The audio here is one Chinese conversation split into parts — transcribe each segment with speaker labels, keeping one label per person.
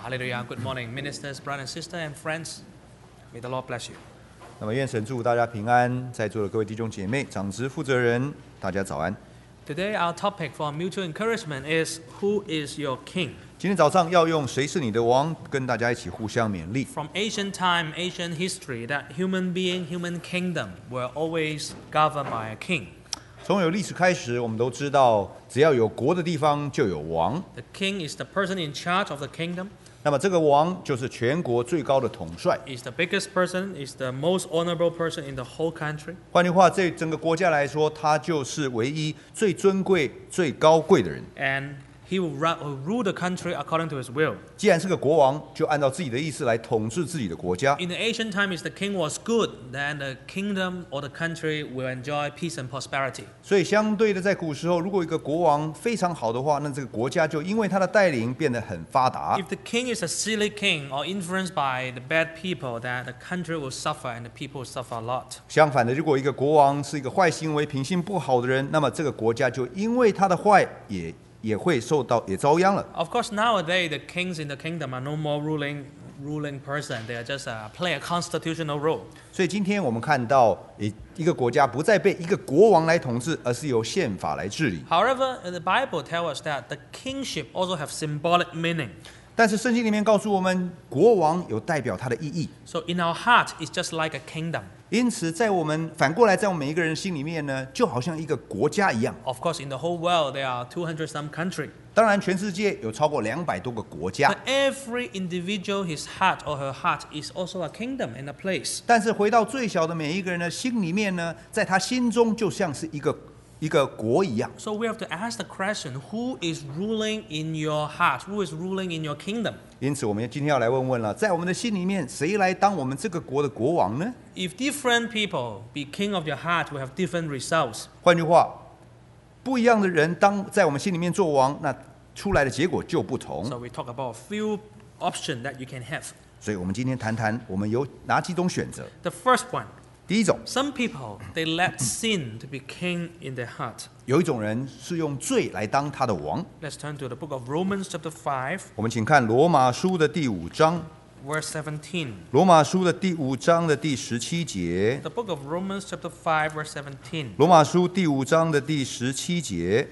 Speaker 1: Hallelujah. Good morning, ministers, brothers and sisters, and friends. May the Lord bless you.
Speaker 2: 那么愿神祝大家平安，在座的各位弟兄姐妹、长职负责人，大家早安。
Speaker 1: Today, our topic for mutual encouragement is Who is your king?
Speaker 2: 今天早上要用谁是你的王，跟大家一起互相勉励。
Speaker 1: From ancient time, ancient history, that human being, human kingdom were always governed by a king.
Speaker 2: 从有历史开始，我们都知道，只要有国的地方就有王。
Speaker 1: The king is the person in charge of the kingdom.
Speaker 2: 那么这个王就是全国最高的统帅。
Speaker 1: Is the biggest person, is the most honorable person in the whole country.
Speaker 2: 换句话，对整个国家来说，他就是唯一最尊贵、最高贵的人。
Speaker 1: And he will rule the country according to his will.
Speaker 2: 既然是个国王，就按照自己的意思来统治自己的国家。
Speaker 1: In the ancient time, if the king was good, then the kingdom or the country will enjoy peace and prosperity.
Speaker 2: 所以相对的，在古时候，如果一个国王非常好的话，那这个国家就因为他的带领变得很发达。
Speaker 1: If the king is a silly king or influenced by the bad people, then the country will suffer and the people will suffer a lot.
Speaker 2: 相反的，如果一个国王是一个坏行为、品性不好的人，那么这个国家就因为他的坏也会遭殃了。
Speaker 1: Of course, nowadays the kings in the kingdom are no more ruling person. They are just play a constitutional role.
Speaker 2: 所以今天我们看到，一个国家不再被一个国王来统治，而是由宪法来治理。
Speaker 1: However, the Bible tells us that the kingship also have symbolic meaning.
Speaker 2: 但是圣经里面告诉我们，国王有代表他的意义。
Speaker 1: So in our heart, it's just like a kingdom.
Speaker 2: 因此，反过来，在我们每一个人心里面呢，就好像一个国家一样。
Speaker 1: Of course, in the whole world, there are 200 some countries.
Speaker 2: 当然，全世界有超过200多个国家。
Speaker 1: But every individual, his heart or her heart is also a kingdom and a place.
Speaker 2: 但是回到最小的每一个人的心里面呢，在他心中就像是一个国一样。
Speaker 1: So we have to ask the question, who is ruling in your heart? Who is ruling in your kingdom?
Speaker 2: 因此，我们今天要来问了，在我们的心里面，谁来当我们这个国的国王呢？
Speaker 1: If different people be king of your heart, will have different results.
Speaker 2: 换句话，不一样的人在我们心里面做王，那出来的结果就不同。
Speaker 1: So we talk about a few options that you can have.
Speaker 2: 所以我们今天谈谈，我们有哪几种选择？
Speaker 1: The first one,
Speaker 2: 第一种，
Speaker 1: some people, they let sin to be king in their heart.
Speaker 2: 有一种人是用罪来当他的王。
Speaker 1: Let's turn to the book of Romans chapter 5,
Speaker 2: 我们请看罗马书的第5章，
Speaker 1: verse 17.
Speaker 2: 罗马书的第5章的第17节。
Speaker 1: The book of Romans chapter 5, verse 17.
Speaker 2: 罗马书第5章的第17节。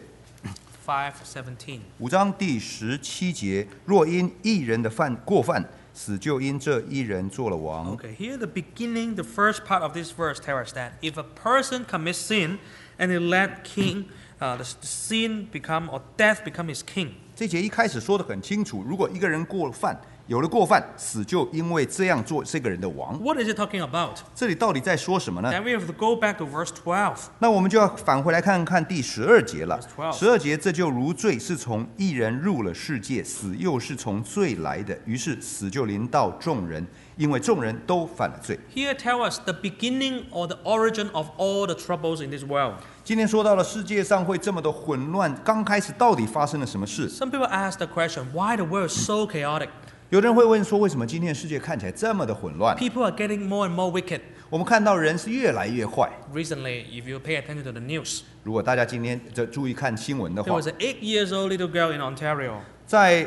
Speaker 1: 5:17.
Speaker 2: 5章第17节，若因一人的过犯，死就因这一人做了王。
Speaker 1: Okay, here the beginning, the first part of this verse tells us that if a person commits sin and they let the sin become or death become his king.
Speaker 2: 这节一开始说得很清楚，如果一个人有了过犯，死就因为这样做这个人的王。
Speaker 1: What is it talking about?
Speaker 2: 这里到底在说什么呢？
Speaker 1: Then we have to go back to verse 12.
Speaker 2: 那我们就要返回来看看第12节了。
Speaker 1: Verse 12
Speaker 2: 12节，这就如罪是从一人入了世界，死又是从罪来的，于是死就临到众人，因为众人都犯了罪。
Speaker 1: Here tell us the beginning or the origin of all the troubles in this world.
Speaker 2: 今天说到了世界上会这么的混乱，刚开始到底发生了什么事？
Speaker 1: Some people ask the question, why the world is so chaotic?
Speaker 2: 有人会问说，为什么今天的世界看起来这么的混乱？
Speaker 1: People are getting more and more wicked.
Speaker 2: 我们看到人是越来越坏。
Speaker 1: Recently, if you pay attention to the news,
Speaker 2: 如果大家今天注意看新闻的
Speaker 1: there
Speaker 2: 话，
Speaker 1: was an 8 years old little girl in Ontario.
Speaker 2: 在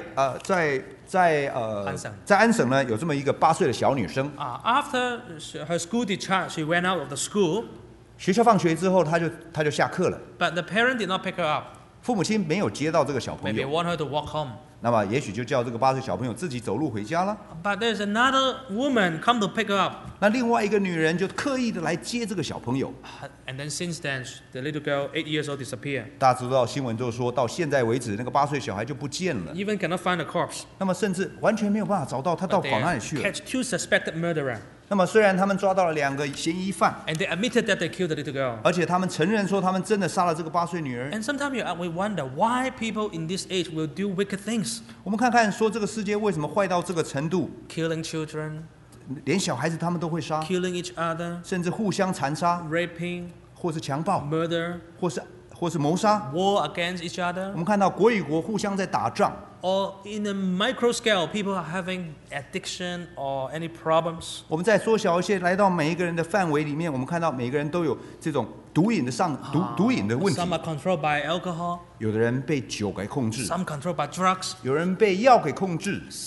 Speaker 2: 安省呢，有这么一个8岁的小女生。
Speaker 1: After her school discharge, she went out of the school,
Speaker 2: 学校放学之后，她就下课了。
Speaker 1: but the parent did not pick her up.
Speaker 2: 父母亲没有接到这个小朋
Speaker 1: Maybe
Speaker 2: 友，
Speaker 1: want her to walk home.
Speaker 2: 那么也许就叫这个8岁小朋友自己走路回家了。
Speaker 1: But there's another woman come to pick her up.
Speaker 2: 那另外一个女人就刻意的来接这个小朋友。
Speaker 1: And then since then, the little girl, 8 years old, disappeared.
Speaker 2: 大家知道新闻就说到现在为止，那个8岁小孩就不见了。
Speaker 1: Even cannot find the corpse.
Speaker 2: 那么甚至完全没有办法找到他到
Speaker 1: But
Speaker 2: 跑
Speaker 1: they
Speaker 2: 哪里去了。
Speaker 1: catch 2 suspected murderers.
Speaker 2: 那么虽然他们抓到了2个嫌疑犯，
Speaker 1: And they admitted that they killed the little girl.
Speaker 2: 而且他们承认说他们真的杀了这个8岁女儿。
Speaker 1: And sometimes we wonder why people in this age will do wicked things.
Speaker 2: 我们看看说这个世界为什么坏到这个程度，
Speaker 1: Killing children,
Speaker 2: 连小孩子他们都会杀，
Speaker 1: killing each other,
Speaker 2: 甚至互相残杀，
Speaker 1: raping,
Speaker 2: 或是强暴，
Speaker 1: murder,
Speaker 2: 或是谋杀。
Speaker 1: war against each
Speaker 2: 我
Speaker 1: other.
Speaker 2: 们看到国与国互相在打仗，
Speaker 1: Or in a micro scale, people are having addiction or any problems.
Speaker 2: 我们再缩小一些，来到每一个人的范围里面，我们看到每个人都有这种毒瘾的问题。
Speaker 1: Some are controlled by alcohol,
Speaker 2: 有的人被酒给控制，
Speaker 1: some controlled by drugs.
Speaker 2: 有人被药给控制，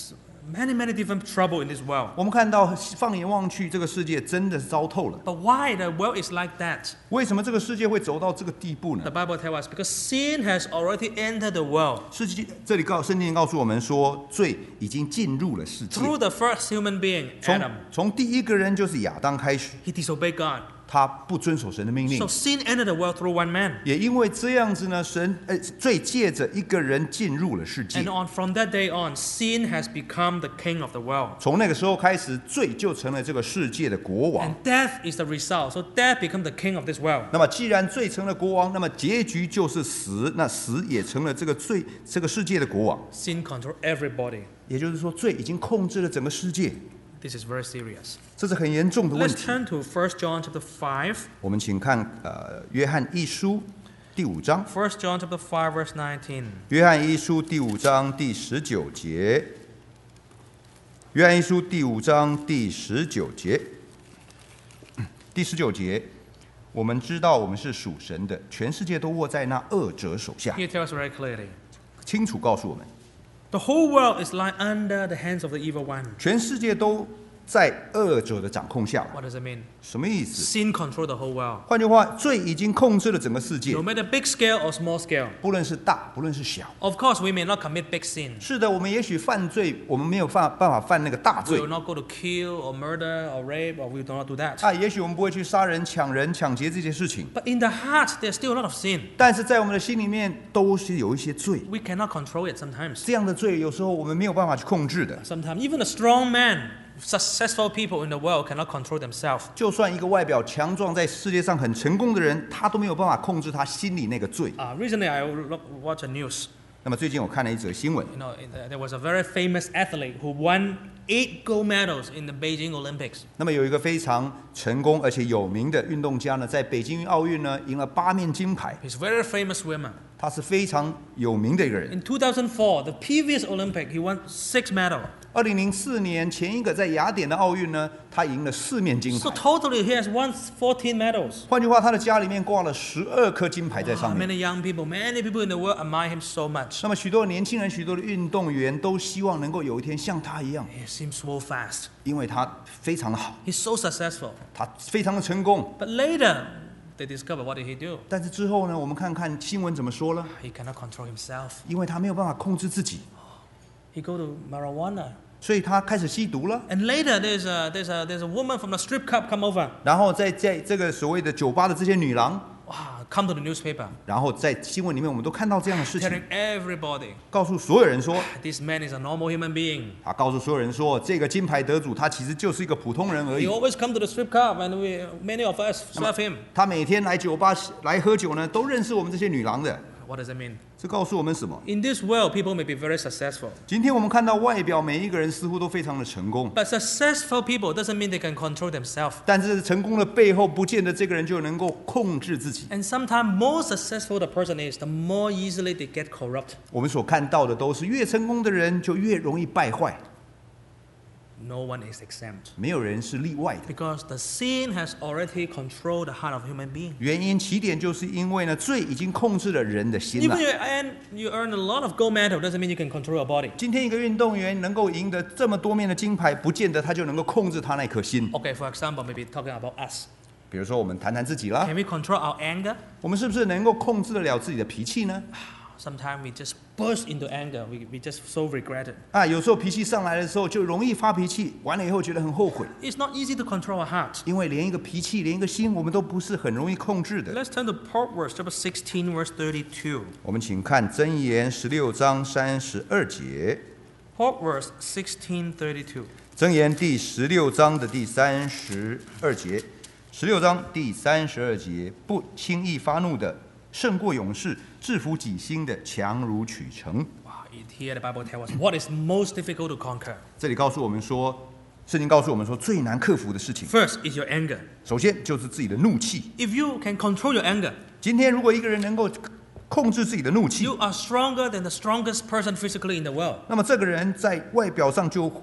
Speaker 1: many different trouble in this world.
Speaker 2: 我们看到放眼望去，这个世界真的是糟透了。
Speaker 1: But why the world is like that?
Speaker 2: 为什么这个世界会走到这个地步呢
Speaker 1: The？ Bible tells us because sin has already entered the world.
Speaker 2: 这里圣经告诉我们说，罪已经进入了世界。
Speaker 1: Through the first human being, Adam,
Speaker 2: 从第一个人就是亚当开始，
Speaker 1: he disobeyed God.
Speaker 2: 他不遵守神的命令
Speaker 1: So，sin entered the world through one man.
Speaker 2: 也因为这样子呢，罪借着一个人进入了世界
Speaker 1: And。from that day on, sin has become the king of the world.
Speaker 2: 从那个时候开始，罪就成了这个世界的国王
Speaker 1: And。death is the result. So death becomes the king of this world.
Speaker 2: 那么，既然罪成了国王，那么结局就是死，那死也成了这个世界的国王。
Speaker 1: Sin controls everybody.
Speaker 2: 也就是说，罪已经控制了整个世界，
Speaker 1: This is very serious.
Speaker 2: 这是很严重的问
Speaker 1: Let's
Speaker 2: 题。
Speaker 1: turn to 1 John chapter 5.
Speaker 2: 我们请看约翰一书第5章，
Speaker 1: 1 John chapter 5 verse 19.
Speaker 2: 约翰一书第5章第19节。约翰一书第5章第19节，第19节，我们知道我们是属神的，全世界都握在那恶者手下，
Speaker 1: Here tells us very clearly.
Speaker 2: 清楚告诉我们，
Speaker 1: The whole world is lying under the hands of the evil one.
Speaker 2: 全世界都在恶者的掌控下。
Speaker 1: What does it mean?
Speaker 2: 什么意思？
Speaker 1: Sin controls the whole world.
Speaker 2: 换句话，罪已经控制了整个世界
Speaker 1: No，matter big scale or small scale.
Speaker 2: 不论是大，不论是小。
Speaker 1: Of course, we may not commit big sin.
Speaker 2: 是的，我们也许犯罪，我们没有办法犯那个大
Speaker 1: We
Speaker 2: 罪
Speaker 1: will not go to kill or murder or rape, or we do not do that.
Speaker 2: 啊，也许我们不会去杀人、抢劫这些事情，
Speaker 1: But in the heart, there's still a lot of sin.
Speaker 2: 但是在我们的心里面都是有一些罪。
Speaker 1: We cannot control it sometimes.
Speaker 2: 这样的罪，有时候我们没有办法去控制的。
Speaker 1: Sometimes even the strong man, successful people in the world cannot control themselves.
Speaker 2: 就算一个外表强壮，在世界上很成功的人，他都没有办法控制他心里那个罪。
Speaker 1: Recently, I watched a news.
Speaker 2: 那么最近我看了一则新闻，
Speaker 1: You know, there was a very famous athlete who won 8 gold medals in the Beijing Olympics.
Speaker 2: 那么有一个非常成功而且有名的运动家呢，在北京奥运呢赢了8面金牌，
Speaker 1: He's a very famous swimmer.
Speaker 2: 他是非常有名的一个人。
Speaker 1: In 2004, the previous Olympic, he won 6 medals.
Speaker 2: 2004年前一个在雅典的奥运呢，他赢了4面金
Speaker 1: So
Speaker 2: 牌。
Speaker 1: totally, he has won 14 medals.
Speaker 2: 换句话，他的家里面挂了12颗金牌在上面。
Speaker 1: Many young people, many people in the world admire him so much.
Speaker 2: 那么许多年轻人、许多的运动员都希望能够有一天像他一样，
Speaker 1: He seems so fast.
Speaker 2: 因为他非常的好，
Speaker 1: He's so successful.
Speaker 2: 他非常的成功。
Speaker 1: But later, they discover what did he do?
Speaker 2: 但是之后呢，我们看看新闻怎么说了，
Speaker 1: He cannot control himself.
Speaker 2: 因为他没有办法控制自己，
Speaker 1: He go to marijuana.
Speaker 2: 所以他开始吸毒了。
Speaker 1: And later, there's a woman from the strip club come over.
Speaker 2: 然后在这个所谓的酒吧的这些女郎，
Speaker 1: Wow, come to the newspaper,
Speaker 2: 然后在新闻里面我们都看到这样的事情，
Speaker 1: telling everybody
Speaker 2: 告诉所有人说，
Speaker 1: this man is a normal human being.
Speaker 2: 他告诉所有人说，这个金牌得主他其实就是一个普通人而
Speaker 1: He
Speaker 2: 已。
Speaker 1: always come to the strip club, and many of us serve him.
Speaker 2: 他每天来酒吧来喝酒呢，都认识我们这些女郎的。
Speaker 1: What does it mean?
Speaker 2: 这告诉我们什么？
Speaker 1: In this world, people may be very successful,
Speaker 2: 今天我们看到外表每一个人似乎都非常的成功，
Speaker 1: but successful people doesn't mean they can control themselves.
Speaker 2: 但是成功的背后，不见得这个人就能够控制自己。
Speaker 1: And sometimes, more successful the person is, the more easily they get corrupt.
Speaker 2: 我们所看到的都是越成功的人就越容易败坏，
Speaker 1: No one is exempt
Speaker 2: 没有人是例外的。
Speaker 1: because the sin has already controlled the heart of human being.
Speaker 2: 原因起点就是因为呢，罪已经控制了人的心了
Speaker 1: Even。you earn a lot of gold medal doesn't mean you can control your body.
Speaker 2: 今天一个运动员能够赢得这么多面的金牌，不见得他就能够控制他那颗心。
Speaker 1: Okay, for example, maybe talking about us.
Speaker 2: 比如说，我们谈谈自己啦，
Speaker 1: Can we control our anger?
Speaker 2: 我们是不是能够控制得了自己的脾气呢？
Speaker 1: Sometimes we just burst into anger. We just so regret it.
Speaker 2: 啊，有时候脾气上来的时候就容易发脾气，完了以后觉得很后悔，
Speaker 1: It's not easy to control our heart.
Speaker 2: 因为连一个脾气，连一个心，我们都不是很容易控制的。
Speaker 1: Let's turn to Proverbs chapter 16, verse 32.
Speaker 2: 我们请看箴言16章32节，
Speaker 1: Proverbs 16:32.
Speaker 2: 箴言第16章的第32节，16章第32节，不轻易发怒的胜过勇士，制服己心的强如取成。
Speaker 1: Wow, here the Bible tells us what is most difficult to conquer.
Speaker 2: 这里告诉我们说，圣经告诉我们说，最难克服的事情，
Speaker 1: First is your anger.
Speaker 2: 首先就是自己的怒气。
Speaker 1: If you can control your anger,
Speaker 2: 今天如果一个人能够控制自己的怒气，
Speaker 1: you are stronger than the strongest person physically in the world.
Speaker 2: 那么这个人在外表上就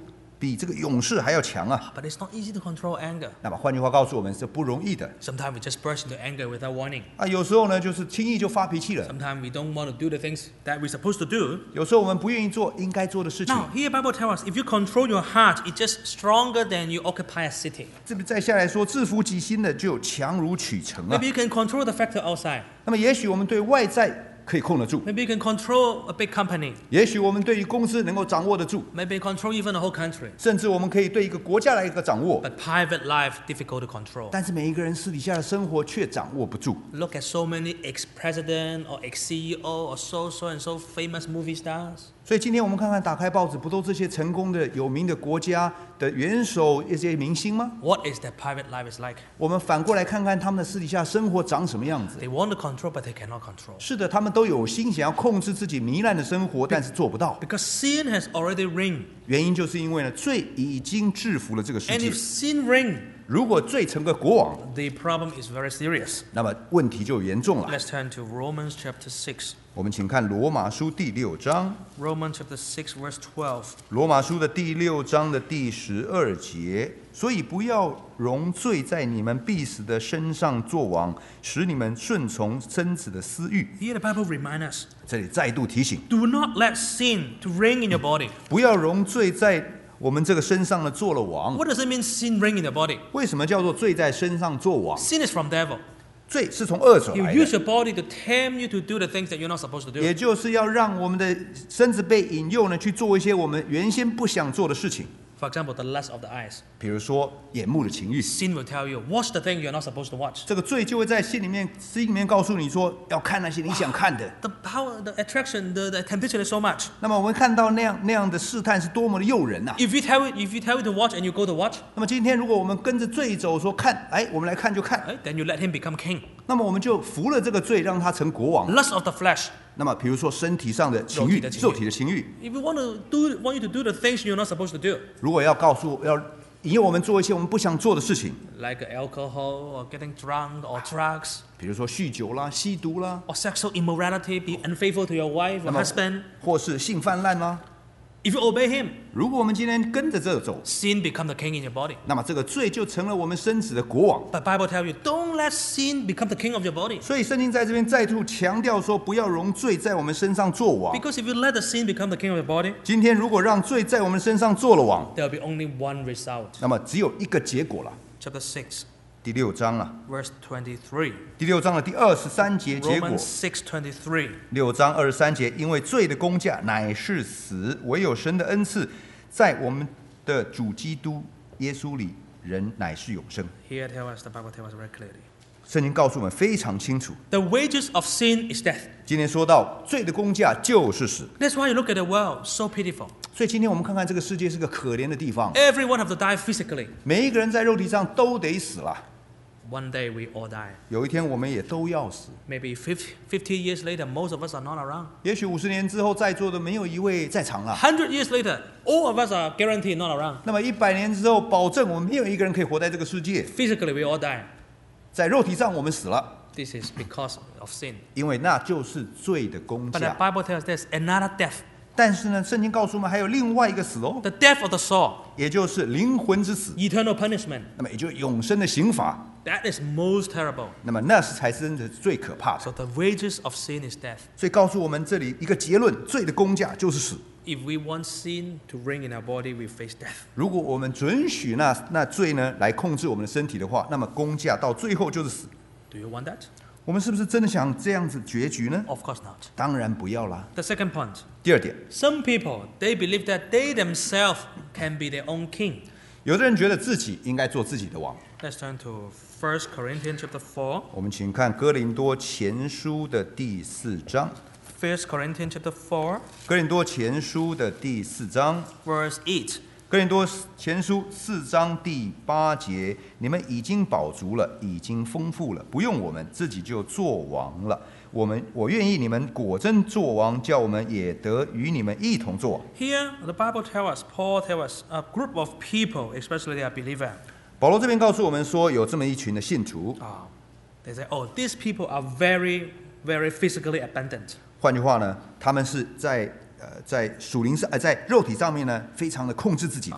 Speaker 2: 比这个勇士还要强啊。
Speaker 1: But it's not easy to control anger.
Speaker 2: 那么换句话告诉我们是不容易的
Speaker 1: Sometimes we just burst into anger without warning.
Speaker 2: 啊。有时候呢，就是轻易就发脾气了。
Speaker 1: Sometimes we don't want to do the things that we're supposed to do.
Speaker 2: 有时候我们不愿意做应该做的事情。
Speaker 1: Now, here Bible tells us, if you control your heart, it's just stronger than you occupy a city.
Speaker 2: 这边再下来说，制服己心的就强如取成啊
Speaker 1: Maybe。you can control the factor outside.
Speaker 2: 那么也许我们对外在可以控得住，
Speaker 1: Maybe you can control a big company.
Speaker 2: 也许我们对于公司能够掌握得住，
Speaker 1: Maybe control even the whole country.
Speaker 2: 甚至我们可以对一个国家来一个掌握。
Speaker 1: But private life, difficult to control.
Speaker 2: 但是每一个人私底下的生活却掌握不住。
Speaker 1: Look at so many ex-president or ex-CEO or so and so famous movie stars.
Speaker 2: 所以今天我们看看，打开报纸，不都这些成功的、有名的国家的元首、一些明星吗？
Speaker 1: What is their private life is like?
Speaker 2: 我们反过来看看他们的私底下生活长什么样子。
Speaker 1: They want to control, but they cannot control.
Speaker 2: 是的，他们都有心想要控制自己糜烂的生活，但是做不到。
Speaker 1: Because sin has already reigned.
Speaker 2: 原因就是因为呢，罪已经制服了这个世
Speaker 1: And
Speaker 2: 界
Speaker 1: if。sin reigned,
Speaker 2: 如果罪成个国王，
Speaker 1: the problem is very serious.
Speaker 2: 那么问题就严重了。
Speaker 1: Let's turn to Romans chapter 6.
Speaker 2: 我们请看罗马书第6章，
Speaker 1: Romans chapter 6, verse 12.
Speaker 2: 罗马书的第6章的第12节。所以不要容罪在你们必死的身上作王，使你们顺从身子的私欲。
Speaker 1: Here the Bible reminds us,
Speaker 2: 这里再度提醒，
Speaker 1: do not let sin to reign in your body.
Speaker 2: 不要容罪在我们这个身上呢做了王。
Speaker 1: What does it mean sin reign in your body?
Speaker 2: 为什么叫做罪在身上做王？
Speaker 1: Sin is from devil.
Speaker 2: 罪是从恶者
Speaker 1: He
Speaker 2: 来
Speaker 1: will use
Speaker 2: 的，
Speaker 1: your body to tempt you to do the things that you're not supposed to do.
Speaker 2: 也就是要让我们的身子被引诱呢去做一些我们原先不想做的事情。
Speaker 1: For example, the lust of the eyes.
Speaker 2: 比如说眼目的情欲，
Speaker 1: Sin will tell you, watch the thing you're not supposed to watch.
Speaker 2: 这个罪就会在心里面告诉你说，要看那些你想看的。
Speaker 1: The power, the attraction, the temptation is so much.
Speaker 2: 那么我们看到那样的试探是多么的诱人呐、
Speaker 1: If you tell it to watch and you go to watch,
Speaker 2: 那么今天如果我们跟着罪走，说看，哎，我们来看就看，
Speaker 1: right, then you let him become king.
Speaker 2: 那么我们就服了这个罪，让他成国王。
Speaker 1: Lust of the flesh.
Speaker 2: 那么比如说身体上的情欲，肉体的情欲，
Speaker 1: If you want you to do the things you're not supposed to do,
Speaker 2: 如果要引诱我们做一些我们不想做的事情，
Speaker 1: like alcohol or getting drunk or drugs
Speaker 2: 比如说酗酒啦、吸毒啦，
Speaker 1: or sexual immorality, be unfaithful to your wife or
Speaker 2: 那么
Speaker 1: husband,
Speaker 2: 或是性泛滥啦，
Speaker 1: if you obey him,
Speaker 2: 如果我们今天跟着这走，
Speaker 1: sin become the king in your body.
Speaker 2: 那么这个罪就成了我们身子的国王。
Speaker 1: But Bible tells you, don't let sin become the king of your body.
Speaker 2: 所以圣经在这边再度强调说，不要容罪在我们身上做王。
Speaker 1: Because if you let the sin become the king of your body,
Speaker 2: 今天如果让罪在我们身上做了王，
Speaker 1: there will be only one result.
Speaker 2: 那么只有一个结果了。
Speaker 1: Chapter 6,
Speaker 2: 第6章啊，
Speaker 1: verse 23.
Speaker 2: 第6章的第23节结果。
Speaker 1: Romans 6:23.
Speaker 2: 6章23节，因为罪的工价乃是死，唯有神的恩赐，在我们的主基督耶稣里，人乃是永生。
Speaker 1: Here the Bible tells us very clearly.
Speaker 2: 圣经告诉我们非常清楚。
Speaker 1: The wages of sin is death.
Speaker 2: 今天说到罪的工价就是死，
Speaker 1: That's why you look at the world, so pitiful.
Speaker 2: 所以今天我们看看这个世界是个可怜的地方，
Speaker 1: Everyone have to die physically.
Speaker 2: 每一个人在肉体上都得死了，
Speaker 1: One day we all die.
Speaker 2: 有一天我们也都要死。
Speaker 1: Maybe 50 years later, most of us are not around.
Speaker 2: 也许50年之后，在座的没有一位在场了。
Speaker 1: 100 years later, all of us are guaranteed not around.
Speaker 2: 那么100年之后，保证我们没有一个人可以活在这个世界。
Speaker 1: Physically, we all die.
Speaker 2: 在肉体上我们死了，
Speaker 1: This is because of sin.
Speaker 2: 因为那就是罪的工
Speaker 1: But the
Speaker 2: 价。
Speaker 1: Bible tells us there's another death.
Speaker 2: 但是呢，圣经告诉我们还有另外一个死哦，
Speaker 1: The death of the soul,
Speaker 2: 也就是灵魂之死，
Speaker 1: eternal punishment.
Speaker 2: 那么也就是永生的刑罚。
Speaker 1: That is most terrible.
Speaker 2: 那么那是才是真的最可怕的。
Speaker 1: So the wages of sin is death.
Speaker 2: 所以告诉我们这里一个结论：罪的工价就是死。
Speaker 1: If we want sin to reign in our body, we face death.
Speaker 2: 如果我们准许那罪呢来控制我们的身体的话，那么工价到最后就是死。
Speaker 1: Do you want that?
Speaker 2: 我们是不是真的想这样子结局呢？
Speaker 1: Of course not.
Speaker 2: 当然不要啦。
Speaker 1: The second point.
Speaker 2: 第二点，
Speaker 1: Some people, they believe that they themselves can be their own king.
Speaker 2: 有的人觉得自己应该做自己的王。
Speaker 1: Let's turn to 1 Corinthians chapter 4.
Speaker 2: 我们请看哥林多前书的第4章。
Speaker 1: 1 Corinthians chapter 4,
Speaker 2: 哥林多前书的第4章。
Speaker 1: verse 8.
Speaker 2: 哥林多前书4章第8节，你们已经饱足了，已经丰富了，不用我们自己就做王了。我愿意你们果真做王，叫我们也得与你们一同做王。
Speaker 1: Here, the Bible tells us, Paul tells us, a group of people, especially they are believers,
Speaker 2: 保罗这边告诉我们说，有这么一群的信徒，
Speaker 1: they say, oh, these people are very, very physically abundant.
Speaker 2: 换句话呢，他们是在属灵上在肉体上面呢，非常的控制自己的。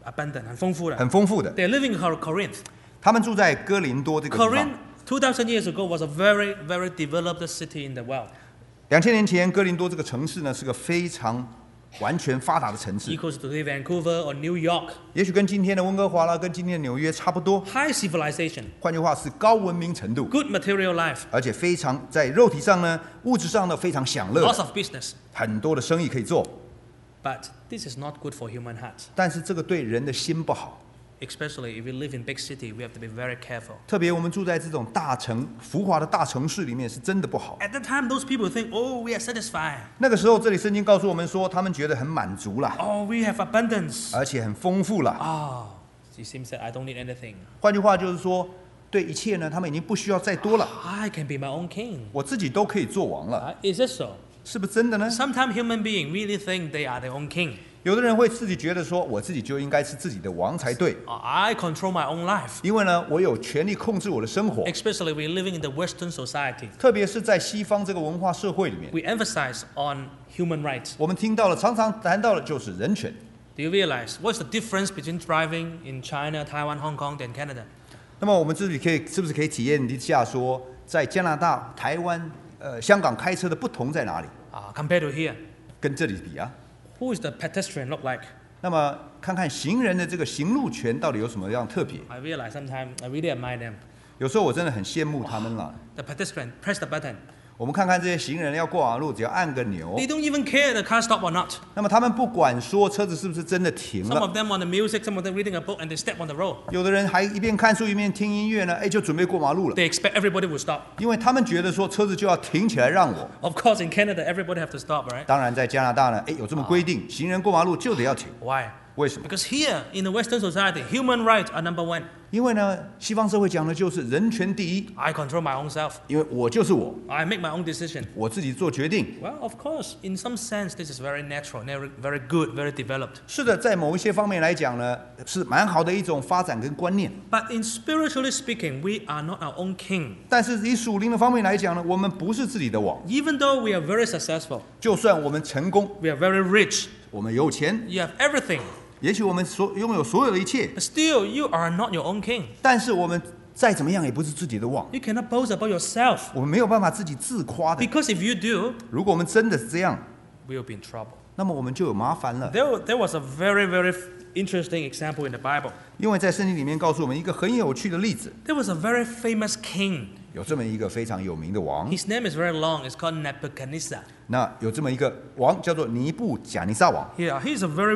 Speaker 1: abundant 很丰富的。
Speaker 2: 很丰富的。
Speaker 1: They're living in Corinth.
Speaker 2: 他们住在哥林多这个地
Speaker 1: Corinth
Speaker 2: 方。
Speaker 1: 2,000 years ago was a very, very developed city in the world.
Speaker 2: 2000年前，哥林多这个城市呢是个非常完全发达的城市，
Speaker 1: Equals to Vancouver or New York.
Speaker 2: 也许跟今天的温哥华啦，跟今天的纽约差不多。
Speaker 1: High civilization,
Speaker 2: 换句话是高文明程度，
Speaker 1: good material life,
Speaker 2: 而且非常在肉体上呢、物质上呢非常享乐
Speaker 1: lots，of business.
Speaker 2: 很多的生意可以做。
Speaker 1: But this is not good for human hearts.
Speaker 2: 但是这个对人的心不好，
Speaker 1: Especially if we live in big city, we have to be very careful.
Speaker 2: 特别我们住在这种大城、浮华的大城市里面，是真的不好。
Speaker 1: At that time, those people think, oh, we are satisfied.
Speaker 2: 那个时候，这里圣经告诉我们说，他们觉得很满足啦，
Speaker 1: Oh, we have abundance.
Speaker 2: 而且很丰富啦。
Speaker 1: Oh, it seems that I don't need anything.
Speaker 2: 换句话就是说，对一切呢，他们已经不需要再多了，
Speaker 1: I can be my own king.
Speaker 2: 我自己都可以做王了，
Speaker 1: Is it so?
Speaker 2: 是不是真的呢？
Speaker 1: Sometimes human beings really think they are their own king.
Speaker 2: 有的人会自己觉得说，我自己就应该是自己的王才对，
Speaker 1: I control my own life.
Speaker 2: 因为呢，我有权利控制我的生活。
Speaker 1: Especially we're living in the Western society.
Speaker 2: 特别是在西方这个文化社会里面，
Speaker 1: We emphasize on human rights.
Speaker 2: 我们听到了，常常谈到的就是人权。
Speaker 1: Do you realize what's the difference between driving in China, Taiwan, Hong Kong, and Canada?
Speaker 2: 那么我们自己是不是可以体验一下说，在加拿大、台湾、香港开车的不同在哪里？
Speaker 1: Compared to here,
Speaker 2: 跟这里比啊？
Speaker 1: who is the pedestrian look like?
Speaker 2: 那么看看行人的这个行路权到底有什么样特别？
Speaker 1: I realize sometimes I really admire them.
Speaker 2: 有时候我真的很羡慕他们了。
Speaker 1: The pedestrian press the button.
Speaker 2: 我们看看这些行人要过马路，只要按个钮，
Speaker 1: They don't even care the car stop or not.
Speaker 2: 那么他们不管说车子是不是真的停
Speaker 1: Some
Speaker 2: 了，
Speaker 1: of them on the music, some of them reading a book, and they step on the road.
Speaker 2: 有的人还一边看书一边听音乐呢，就准备过马路了，
Speaker 1: They expect everybody will stop.
Speaker 2: 因为他们觉得说车子就要停起来让我。
Speaker 1: Of course, in Canada, everybody have to stop, right?
Speaker 2: 当然，在加拿大呢，有这么规定，行人过马路就得要停。
Speaker 1: Why?
Speaker 2: 为什么？
Speaker 1: Because here in the Western society, human rights are number one.
Speaker 2: 因为呢，西方社会讲的就是人权第一，
Speaker 1: I control my own self.
Speaker 2: 因为我就是我，
Speaker 1: I make my own decision.
Speaker 2: 我自己做决定。
Speaker 1: Well, of course, in some sense, this is very natural, very good, very developed.
Speaker 2: 是的，在某一些方面来讲呢，是蛮好的一种发展跟观念。
Speaker 1: But in spiritually speaking, we are not our own king.
Speaker 2: 但是以属灵的方面来讲呢，我们不是自己的王。
Speaker 1: Even though we are very successful,
Speaker 2: 就算我们成功，
Speaker 1: we are very rich,
Speaker 2: 我们有钱，
Speaker 1: you have everything,
Speaker 2: 也许我们拥有所有的一切，
Speaker 1: but still you are not your own king.
Speaker 2: 但是我们再怎么样也不是自己的王。
Speaker 1: You cannot boast about yourself.
Speaker 2: 我们没有办法自己自夸的。
Speaker 1: Because if you do,
Speaker 2: 如果我们真的是这样，
Speaker 1: we'll be in trouble.
Speaker 2: 那么我们就有麻烦了。
Speaker 1: There was a very, very interesting example in the Bible.
Speaker 2: 因为在圣经里面告诉我们一个很有趣的例子，
Speaker 1: There was a very famous king.
Speaker 2: 有这么一个非常有名的王，
Speaker 1: His name is very long. It's called Nebuchadnezzar.
Speaker 2: 那有这么一个王叫做尼布甲尼撒王。
Speaker 1: Yeah, he's a very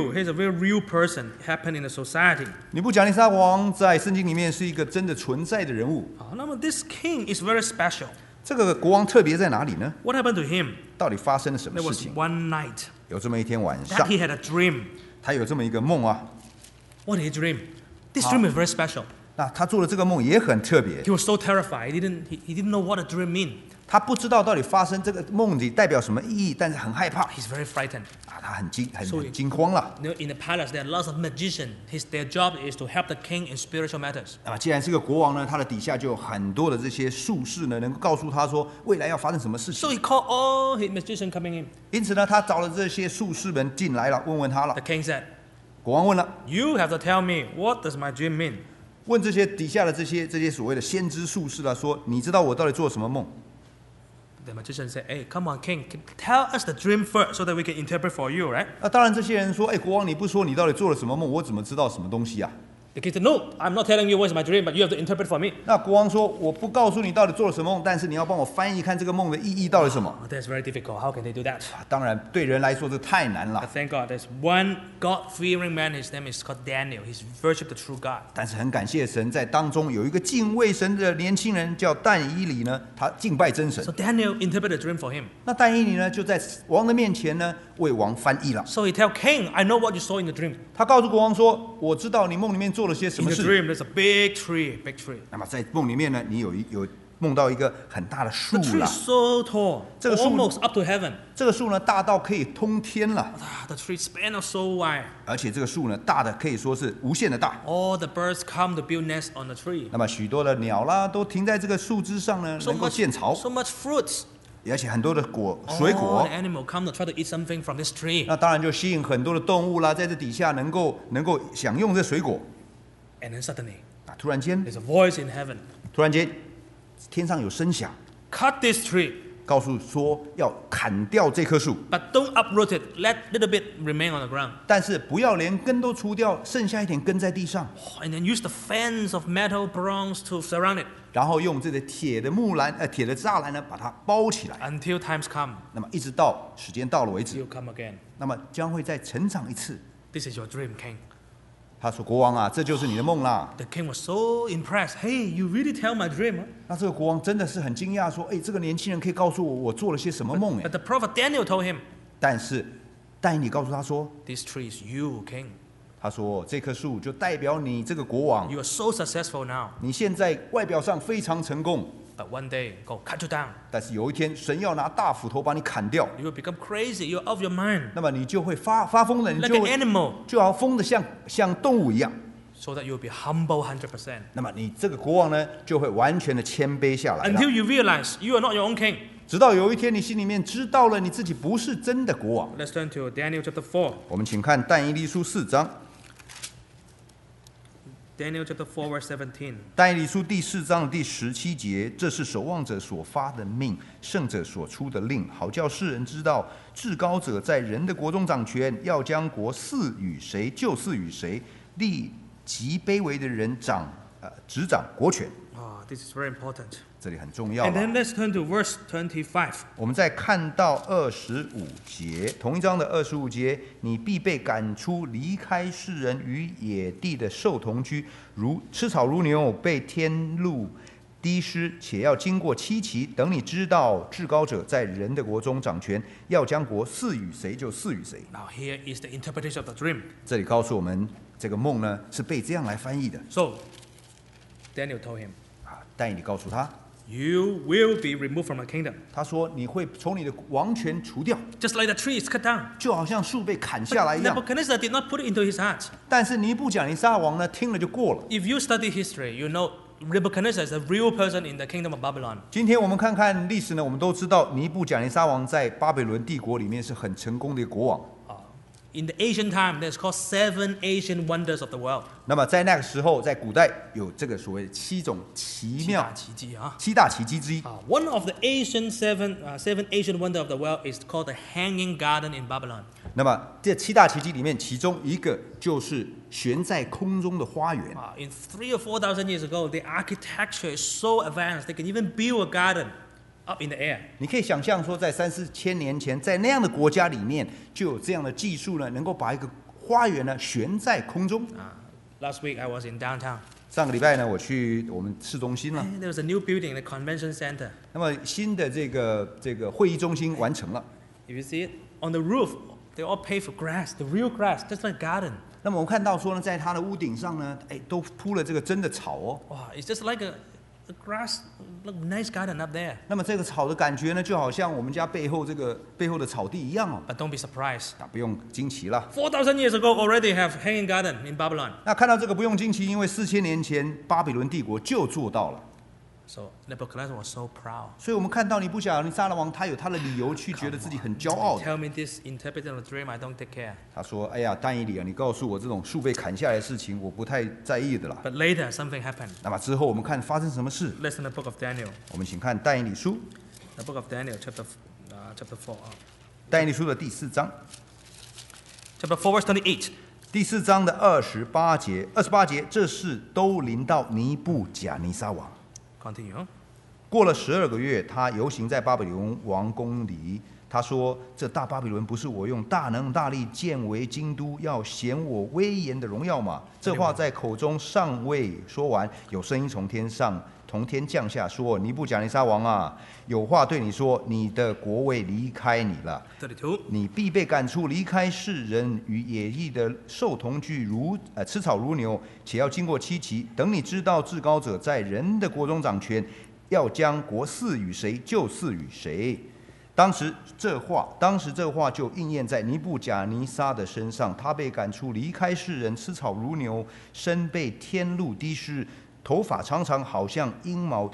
Speaker 1: real person. Happened in the society.
Speaker 2: 尼布甲尼撒王在圣经里面是一个真的存在的人物。
Speaker 1: 那么 this king is very special.
Speaker 2: 这个国王特别在哪里呢？
Speaker 1: What happened to him?
Speaker 2: 到底发生了什么
Speaker 1: There
Speaker 2: 事
Speaker 1: was
Speaker 2: 情？
Speaker 1: one night
Speaker 2: 有这么一天晚
Speaker 1: that
Speaker 2: 上，
Speaker 1: he had a dream.
Speaker 2: 他有这么一个梦啊。
Speaker 1: What did he dream? This dream is very special.
Speaker 2: 那他做的这个梦也很特别，
Speaker 1: He was so terrified. He didn't know what a dream mean.
Speaker 2: 他不知道到底发生这个梦里代表什么意义，但是很害怕
Speaker 1: He's very frightened.
Speaker 2: 啊，他很惊
Speaker 1: 所以
Speaker 2: 很惊慌了。
Speaker 1: In the palace, there are lots of magicians. Their job is to help the king in spiritual matters.
Speaker 2: 啊，既然是个国王呢，他的底下就有很多的这些术士呢，能够告诉他说未来要发生什么事
Speaker 1: So
Speaker 2: 情。
Speaker 1: he called all his magicians coming in.
Speaker 2: 因此呢，他找了这些术士们进来了，问他了
Speaker 1: The。king said,
Speaker 2: 国王问了，
Speaker 1: "You have to tell me what does my dream mean."
Speaker 2: 问这些底下的这些所谓的先知术士了，说你知道我到底做了什么梦？
Speaker 1: The magician said, "Hey, come on, king, tell us the dream first, so that we can interpret for you, right?"
Speaker 2: 那当然，这些人说，国王你不说你到底做了什么梦，我怎么知道什么东西啊？
Speaker 1: The king said, "No, I'm not telling you what's my dream, but you have to interpret for me."
Speaker 2: 那国王说，我不告诉你到底做了什么梦，但是你要帮我翻译看这个梦的意义到底是什么。
Speaker 1: Oh, that's very difficult. How can they do that?
Speaker 2: 当然，对人来说这太难
Speaker 1: But
Speaker 2: 了。
Speaker 1: thank God, there's one God-fearing man. His name is called Daniel. He's worship the true God.
Speaker 2: 但是很感谢神，在当中有一个敬畏神的年轻人叫但以理呢，他敬拜真神
Speaker 1: So。Daniel interpreted the dream for him.
Speaker 2: 那但以理呢，就在王的面前呢，为王翻译了。
Speaker 1: So he tell king, "I know what you saw in the dream.
Speaker 2: 他告诉国王说：“我知道你梦里面做了些什
Speaker 1: In
Speaker 2: 么
Speaker 1: the
Speaker 2: 事。
Speaker 1: dream, there's a big tree, big tree.
Speaker 2: 那么在梦里面呢，你有梦到一个很大的树
Speaker 1: The tree
Speaker 2: 啦
Speaker 1: is，so tall,
Speaker 2: 这个树
Speaker 1: almost up to heaven.
Speaker 2: 这个树呢大到可以通天了，
Speaker 1: The tree span out so wide.
Speaker 2: 而且这个树呢大的可以说是无限的大。
Speaker 1: All the birds come to build nests on the tree.
Speaker 2: 那么许多的鸟啦都停在这个树枝上呢，
Speaker 1: So
Speaker 2: 能够
Speaker 1: much,
Speaker 2: 建巢。
Speaker 1: so much fruits.
Speaker 2: 而且很多的水
Speaker 1: All
Speaker 2: 果
Speaker 1: the，animal come to try to eat something from this tree.
Speaker 2: 那当然就吸引很多的动物啦，在这底下能够享用这水果。
Speaker 1: And then suddenly,
Speaker 2: 突然间，
Speaker 1: there's a voice in heaven.
Speaker 2: 天上有声响，
Speaker 1: Cut this tree,
Speaker 2: 告诉说要砍掉这棵树，
Speaker 1: but don't uproot it. Let little bit remain on the ground.
Speaker 2: 但是不要连根都除掉，剩下一点根在地上，
Speaker 1: And then use the fence of metal bronze to surround it
Speaker 2: 然后用这个铁的栅栏呢把它包起来。
Speaker 1: until times come.
Speaker 2: 那么一直到时间到了为止，
Speaker 1: You'll come again.
Speaker 2: 那么将会再成长一次。
Speaker 1: This is your dream, king.
Speaker 2: 他说：“国王啊，这就是你的梦啦。”
Speaker 1: The king was so impressed. Hey, you really tell my dream? Huh?
Speaker 2: 那这个国王真的是很惊讶，说：“哎，这个年轻人可以告诉我做了些什么梦？”
Speaker 1: But the prophet Daniel told him,
Speaker 2: 但是但以理告诉他说
Speaker 1: this tree is you, king.：“
Speaker 2: 他说这棵树就代表你这个国王，
Speaker 1: You are so successful now.
Speaker 2: 你现在外表上非常成功，
Speaker 1: But one day, go cut you down.
Speaker 2: 但是有一天神要拿大斧头把你砍掉，
Speaker 1: You will become crazy. You're out of your mind.
Speaker 2: 那么你就会发疯了，你
Speaker 1: Like
Speaker 2: 就
Speaker 1: an
Speaker 2: 会
Speaker 1: animal.
Speaker 2: 就要疯的像动物一样。
Speaker 1: So that you'll be humble 100%.
Speaker 2: 那么你这个国王呢，就会完全的谦卑下来了。
Speaker 1: Until you realize you are not your own king.
Speaker 2: 直到有一天，你心里面知道了你自己不是真的国王。
Speaker 1: Let's turn to Daniel chapter 4.
Speaker 2: 我们请看但以理书4章，
Speaker 1: Daniel chapter 4, verse 17.
Speaker 2: 但以理书第4章的第17节，这是守望者所发的命，圣者所出的令，好叫世人知道，至高者在人的国中掌权，要将国赐与谁就赐与谁，立极卑微的人执掌国权。
Speaker 1: Oh, this is very important.
Speaker 2: 这里很重要
Speaker 1: And
Speaker 2: 了。
Speaker 1: then let's turn to verse 25.
Speaker 2: 我们再看到25节，同一章的25节，你必被赶出，离开世人与野地的兽同居，如吃草如牛，被天露滴湿，且要经过7期。等你知道至高者在人的国中掌权，要将国赐予谁就赐予谁。
Speaker 1: Now here is the interpretation of the dream.
Speaker 2: 这里告诉我们，这个梦呢是被这样来翻译的。
Speaker 1: So, Daniel told him,
Speaker 2: 但以理告诉他，
Speaker 1: you will be removed from the kingdom.
Speaker 2: 他说你会从你的王权除掉，
Speaker 1: Just like the tree is cut down.
Speaker 2: 就好像树被砍下来
Speaker 1: But
Speaker 2: 一样。
Speaker 1: Nebuchadnezzar did not put it into his heart.
Speaker 2: 但是尼布甲尼撒王呢，听了就过了。
Speaker 1: If you study history, you know Nebuchadnezzar is a real person in the kingdom of Babylon.
Speaker 2: 今天我们看看历史呢，我们都知道尼布甲尼撒王在巴比伦帝国里面是很成功的一个国王。
Speaker 1: In the ancient time, there's called 7 Asian wonders of the world.
Speaker 2: 那么在那个时候，在古代有这个所谓7种奇妙、7大奇迹之一。
Speaker 1: One of the seven Asian wonder of the world is called the Hanging Garden in Babylon.
Speaker 2: 那么这7大奇迹里面，其中一个就是悬在空中的花园。
Speaker 1: In 3,000 or 4,000 years ago, the architecture is so advanced they can even build a garden up in the air.
Speaker 2: 你可以想象说，在3、4千年前，在那样的国家里面，就有这样的技术呢，能够把一个花园呢悬在空中。
Speaker 1: Last week I was in downtown.
Speaker 2: 上个礼拜呢，我去我们市中心了。
Speaker 1: There was a new building, the convention center.
Speaker 2: 那么新的这个会议中心完成了。
Speaker 1: If you see it, on the roof, they all paved for grass, the real grass, just like garden.
Speaker 2: 那么我们看到说呢，在它的屋顶上呢，都铺了这个真的草哦。
Speaker 1: Wow, it's just like a grass, like nice garden up there.
Speaker 2: 那么这个草的感觉呢，就好像我们家背后的草地一样哦。
Speaker 1: But don't be surprised.
Speaker 2: 不用惊奇了。
Speaker 1: 4,000 years ago already have hanging garden in Babylon.
Speaker 2: 那看到这个不用惊奇，因为4000年前巴比伦帝国就做到了。
Speaker 1: So Nebuchadnezzar was so proud.
Speaker 2: 所以我们看到尼布甲尼撒王，他有他的理由去觉得自己很骄傲的。
Speaker 1: Tell me this interpretation of the dream, I don't take care.
Speaker 2: 他说：“哎呀，但以理啊，你告诉我这种树被砍下来的事情，我不太在意的啦。
Speaker 1: But later something happened.
Speaker 2: 那么之后我们看发生什么事？
Speaker 1: Listen to the book of Daniel.
Speaker 2: 我们请看但以理书，
Speaker 1: The book of Daniel, chapter 4.
Speaker 2: 但以理书的第4章，
Speaker 1: Chapter 4, verse 28.
Speaker 2: 第4章的28节，这事都临到尼布甲尼撒王。
Speaker 1: Continue.
Speaker 2: 过了12个月，他游行在巴比伦王宫里。他说：“这大巴比伦不是我用大能大力建为京都，要显我威严的荣耀吗？”这话在口中尚未说完，有声音从天降下，说：“尼布甲尼撒王啊，有话对你说，你的国位离开你了，
Speaker 1: 32.
Speaker 2: 你必被赶出，离开世人，与野地的兽同居，吃草如牛，且要经过7期。等你知道至高者在人的国中掌权，要将国赐予谁就赐予谁。”当时这话就应验在尼布甲尼撒的身上，他被赶出，离开世人，吃草如牛，身被天露滴湿，头发长长，好像鹰毛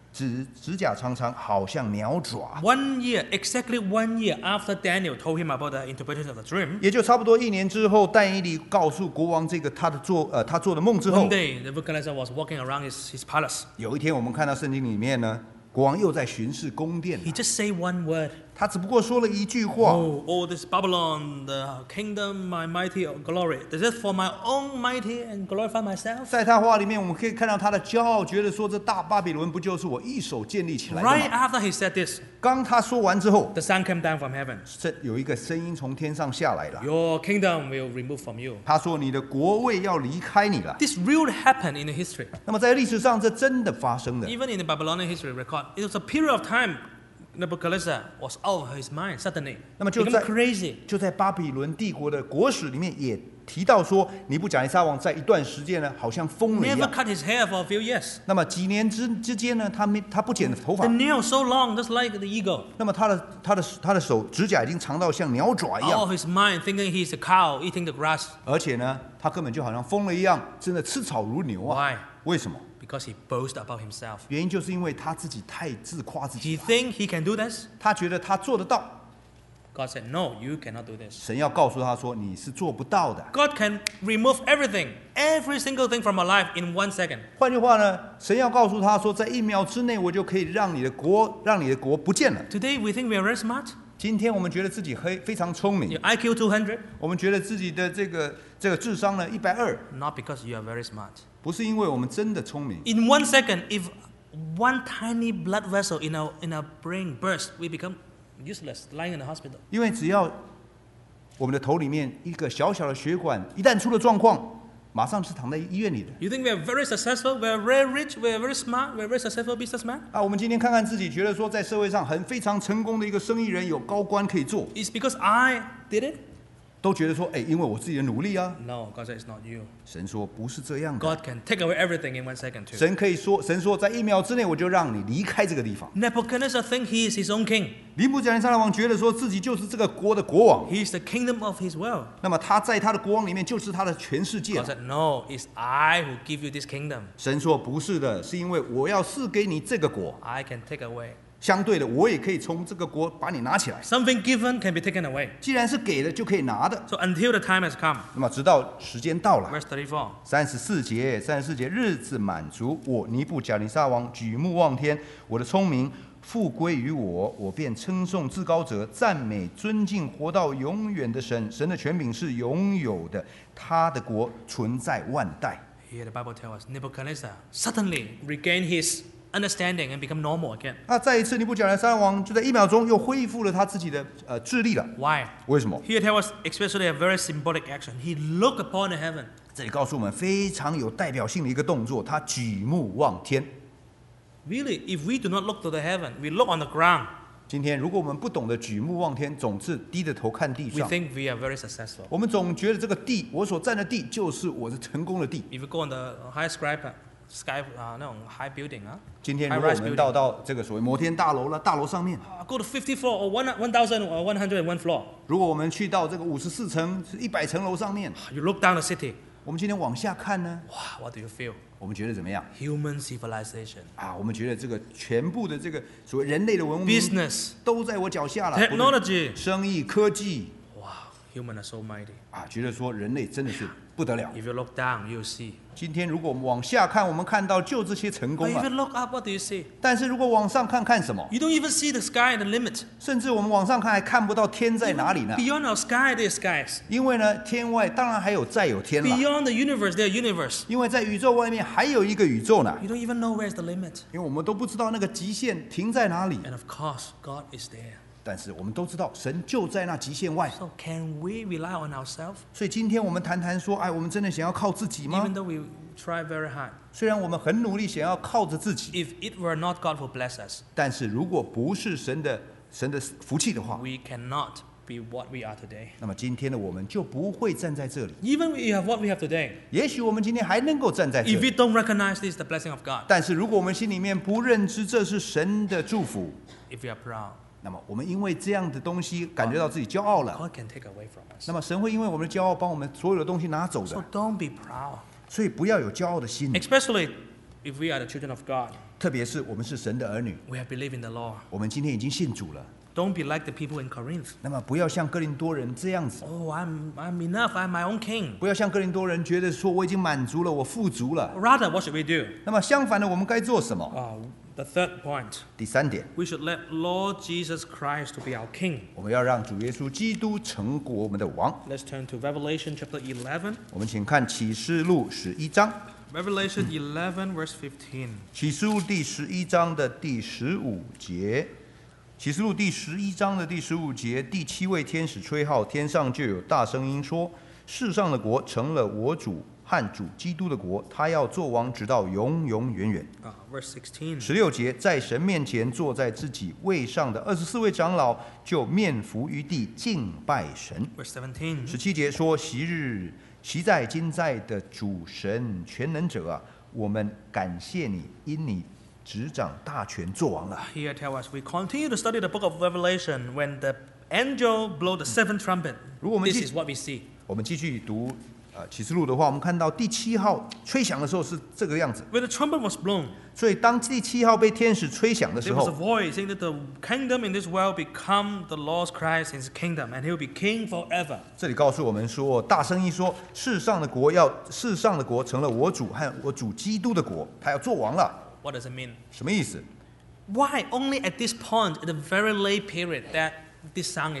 Speaker 2: 指甲长长，好像鸟爪。
Speaker 1: exactly 1 year after Daniel told him about the interpretation of the dream,
Speaker 2: 也就差不多1年之后，但以理告诉国王这个他做的梦之后
Speaker 1: one，day Nebuchadnezzar was walking around his palace.
Speaker 2: 有一天我们看到圣经里面呢，国王又在巡视宫殿，
Speaker 1: He just say one word.
Speaker 2: 他只不过说了一句话。
Speaker 1: this Babylon, the kingdom, my mighty glory. Is it for my own mighty and glorify myself?
Speaker 2: 在他话里面，我们可以看到他的骄傲，觉得说这大巴比伦不就是我一手建立起来的
Speaker 1: Right
Speaker 2: 吗？
Speaker 1: after he said this,
Speaker 2: 刚他说完之后，
Speaker 1: the sun came down from heaven.
Speaker 2: 有一个声音从天上下来了，
Speaker 1: Your kingdom will remove from you.
Speaker 2: 他说你的国位要离开你了。
Speaker 1: This really happened in the history.
Speaker 2: 那么在历史上，这真的发生了。
Speaker 1: Even in the Babylonian history record, it was a period of time Nebuchadnezzar was out of his mind suddenly.
Speaker 2: 那么就
Speaker 1: Become
Speaker 2: 在
Speaker 1: crazy.
Speaker 2: 就在巴比伦帝国的国史里面也提到说，尼布甲尼撒王在一段时间呢，好像疯了一
Speaker 1: Never
Speaker 2: 样。
Speaker 1: cut his hair for a few years.
Speaker 2: 那么几年之间呢，他不剪头
Speaker 1: The
Speaker 2: 发，
Speaker 1: nails so long, just like the eagle.
Speaker 2: 那么他的手指甲已经长到像鸟爪一
Speaker 1: Out
Speaker 2: 样，
Speaker 1: of his mind, thinking he's a cow eating the grass.
Speaker 2: 而且呢，他根本就好像疯了一样，真的吃草如牛啊！
Speaker 1: Why?
Speaker 2: 为什么？
Speaker 1: Because he boasted about himself.
Speaker 2: 原因就是因为他自己太自夸自己
Speaker 1: He
Speaker 2: 了，
Speaker 1: think he can do this.
Speaker 2: 他觉得他做得到。
Speaker 1: God said, no, you cannot do this.
Speaker 2: 神要告诉他说，你是做不到的。
Speaker 1: God can remove everything, every single thing from our life in 1 second.
Speaker 2: 换句话呢，神要告诉他说，在1秒之内，我就可以让你的国不见了。
Speaker 1: Today we think we are very smart.
Speaker 2: 今天我们觉得自己非常聪明，
Speaker 1: Your IQ 200.
Speaker 2: 我们觉得自己的这个智商呢120，
Speaker 1: Not because you are very smart.
Speaker 2: 不是因为我们真的聪明。
Speaker 1: In 1 second, if one tiny blood vessel in our brain bursts, we become useless, lying in the hospital.
Speaker 2: 因为只要我们的头里面一个小小的血管一旦出了状况，马上是躺在医院里的。
Speaker 1: You think we are very successful, we are very rich, we are very smart, we are very successful businessman?
Speaker 2: 啊，我们今天看看自己，觉得说在社会上非常成功的一个生意人，有高官可以做，
Speaker 1: It's because I did it?
Speaker 2: 都觉得说，因为我自己的努力啊。
Speaker 1: No, God said it's not you.
Speaker 2: 神说不是这样的，
Speaker 1: God can take away everything in 1 second too.
Speaker 2: 神说在1秒之内我就让你离开这个地方。
Speaker 1: Nebuchadnezzar think he is his own king.
Speaker 2: 尼布甲尼撒王觉得说自己就是这个国的国王，
Speaker 1: He is the kingdom of his world.
Speaker 2: 那么他在他的国王里面就是他的全世界
Speaker 1: God。said, no, it's I who give you this kingdom.
Speaker 2: 神说不是的，是因为我要赐给你这个国，
Speaker 1: I can take away.
Speaker 2: 相对的我也可以从这个国把你拿起来。
Speaker 1: Something given can be taken away.
Speaker 2: 既然是给的就可以拿的，
Speaker 1: So until the time has come.
Speaker 2: 那么直到时间到了。
Speaker 1: Verse 34.
Speaker 2: 34节，日子满足，我尼布甲尼撒王举目望天，我的聪明复归于我，我便称颂至高者，赞美尊敬活到永远的神。神的权柄是永有的，他的国存在万代。
Speaker 1: Here the Bible tells us Nebuchadnezzar suddenly regained his understanding and become normal again.
Speaker 2: 那再一次，尼布甲尼撒王就在1秒钟又恢复了他自己的智力了。
Speaker 1: Why?
Speaker 2: 为什么？
Speaker 1: Here tells us especially a very symbolic action. He looked upon the heaven.
Speaker 2: 这里告诉我们非常有代表性的一个动作，他举目望天。
Speaker 1: Really, if we do not look to the heaven, we look on the ground.
Speaker 2: 今天，如果我们不懂得举目望天，总是低着头看地
Speaker 1: We
Speaker 2: 上，
Speaker 1: think we are very successful.
Speaker 2: 我们总觉得这个地，我所占的地就是我是成功的地。
Speaker 1: If you go on the high sky, 那种 high building 啊，
Speaker 2: 今天，如果我们到这个所谓摩天大楼了，大楼上面，
Speaker 1: go to 50 floor or 1,101 floor.
Speaker 2: 如果我们去到这个54层、100层楼上面，
Speaker 1: You look down the city.
Speaker 2: 我们今天往下看呢，
Speaker 1: Wow, what do you feel?
Speaker 2: 我们觉得怎么样？
Speaker 1: Human civilization,
Speaker 2: 啊，我们觉得这个全部的这个所谓人类的文明
Speaker 1: business,
Speaker 2: 都在我脚下了。
Speaker 1: technology.
Speaker 2: 生意、科技
Speaker 1: Wow, humans are so mighty.
Speaker 2: 啊，觉得说人类真的是不得了。
Speaker 1: If you look down, you'll see.
Speaker 2: 今天如果我们往下看，我们看到就这些成
Speaker 1: But
Speaker 2: 功
Speaker 1: if you
Speaker 2: 了。
Speaker 1: look up, what do you see?
Speaker 2: 但是如果往上看看什么？
Speaker 1: You don't even see the sky and the limit.
Speaker 2: 甚至我们往上看还看不到天在哪里呢？
Speaker 1: Beyond our sky, there are skies.
Speaker 2: 因为呢，天外当然还有再有天了。
Speaker 1: Beyond the universe, there are universe.
Speaker 2: 因为在宇宙外面还有一个宇宙呢。
Speaker 1: You don't even know where's the limit.
Speaker 2: 因为我们都不知道那个极限停在哪里，
Speaker 1: And of course, God is there.
Speaker 2: 但是我们都知道神就在那极限外。
Speaker 1: So can we rely on ourselves?
Speaker 2: 所以今天我们谈谈说，我们真的想要靠自己吗
Speaker 1: Even？though we try very hard.
Speaker 2: 虽然我们很努力想要靠着自己，
Speaker 1: If it were not God who bless us,
Speaker 2: 但是如果不是神的福气的话，
Speaker 1: we cannot be what we are today.
Speaker 2: 那么今天的我们就不会站在这里。
Speaker 1: Even if we have what we have today,
Speaker 2: 也许我们今天还能够站在这
Speaker 1: if we
Speaker 2: 里，
Speaker 1: don't recognize this is the blessing of God,
Speaker 2: 但是如果我们心里面不认知这是神的祝福，
Speaker 1: if we are proud,
Speaker 2: 那么我们因为这样的东西感觉到自己骄傲了，
Speaker 1: God can take away from us.
Speaker 2: 那么神会因为我们的骄傲帮我们所有的东西拿走
Speaker 1: So
Speaker 2: 的。
Speaker 1: don't be proud.
Speaker 2: 所以不要有骄傲的心。
Speaker 1: Especially if we are the children of God.
Speaker 2: 特别是我们是神的儿女，
Speaker 1: We have believed in the Lord.
Speaker 2: 我们今天已经信主了。
Speaker 1: Don't be like the people in Corinth.
Speaker 2: 那么不要像哥林多人这样子，
Speaker 1: Oh, I'm enough. I'm my own king.
Speaker 2: 不要像哥林多人觉得说我已经满足了，我富足了。
Speaker 1: Rather, what should we do?
Speaker 2: 那么相反的，我们该做什么？
Speaker 1: The third point.
Speaker 2: 第3点，
Speaker 1: We should let Lord Jesus Christ to be our king.
Speaker 2: 我们要让主耶稣基督成国我们的王。
Speaker 1: Let's turn to Revelation chapter 11.
Speaker 2: 我们请看启示录11章，
Speaker 1: Revelation 11 verse 15.
Speaker 2: 启示录第11章的第15节。启示录第11章的第15节，第7位天使吹号，天上就有大声音说：世上的国成了我主和主基督的国，他要做王，直到永永远远。
Speaker 1: Verse 16.
Speaker 2: 16节，在神面前坐在自己位上的24位长老，就面伏于地敬拜神。
Speaker 1: Verse 17.
Speaker 2: 17节说：昔在今在的主神全能者啊，我们感谢你，因你执掌大权作王了。
Speaker 1: Here tell us we continue to study the book of Revelation when the angel blow the seventh trumpet.
Speaker 2: 如果我们
Speaker 1: This is what we see.
Speaker 2: 我们继续读启示录的话，我们看到第7号吹响的时候是这个样子。
Speaker 1: When the trumpet was blown,
Speaker 2: 所以当第7号被天使吹响的时
Speaker 1: there was a
Speaker 2: 候，
Speaker 1: voice saying that the kingdom in this world become the Lord Christ in his kingdom, and he will be king forever.
Speaker 2: 这里告诉我们说，大声音说，世上的国成了我主和我主基督的国，他要做王了。
Speaker 1: What does it mean?
Speaker 2: 什么意思？
Speaker 1: Why only at this point, at the very late period, that this sound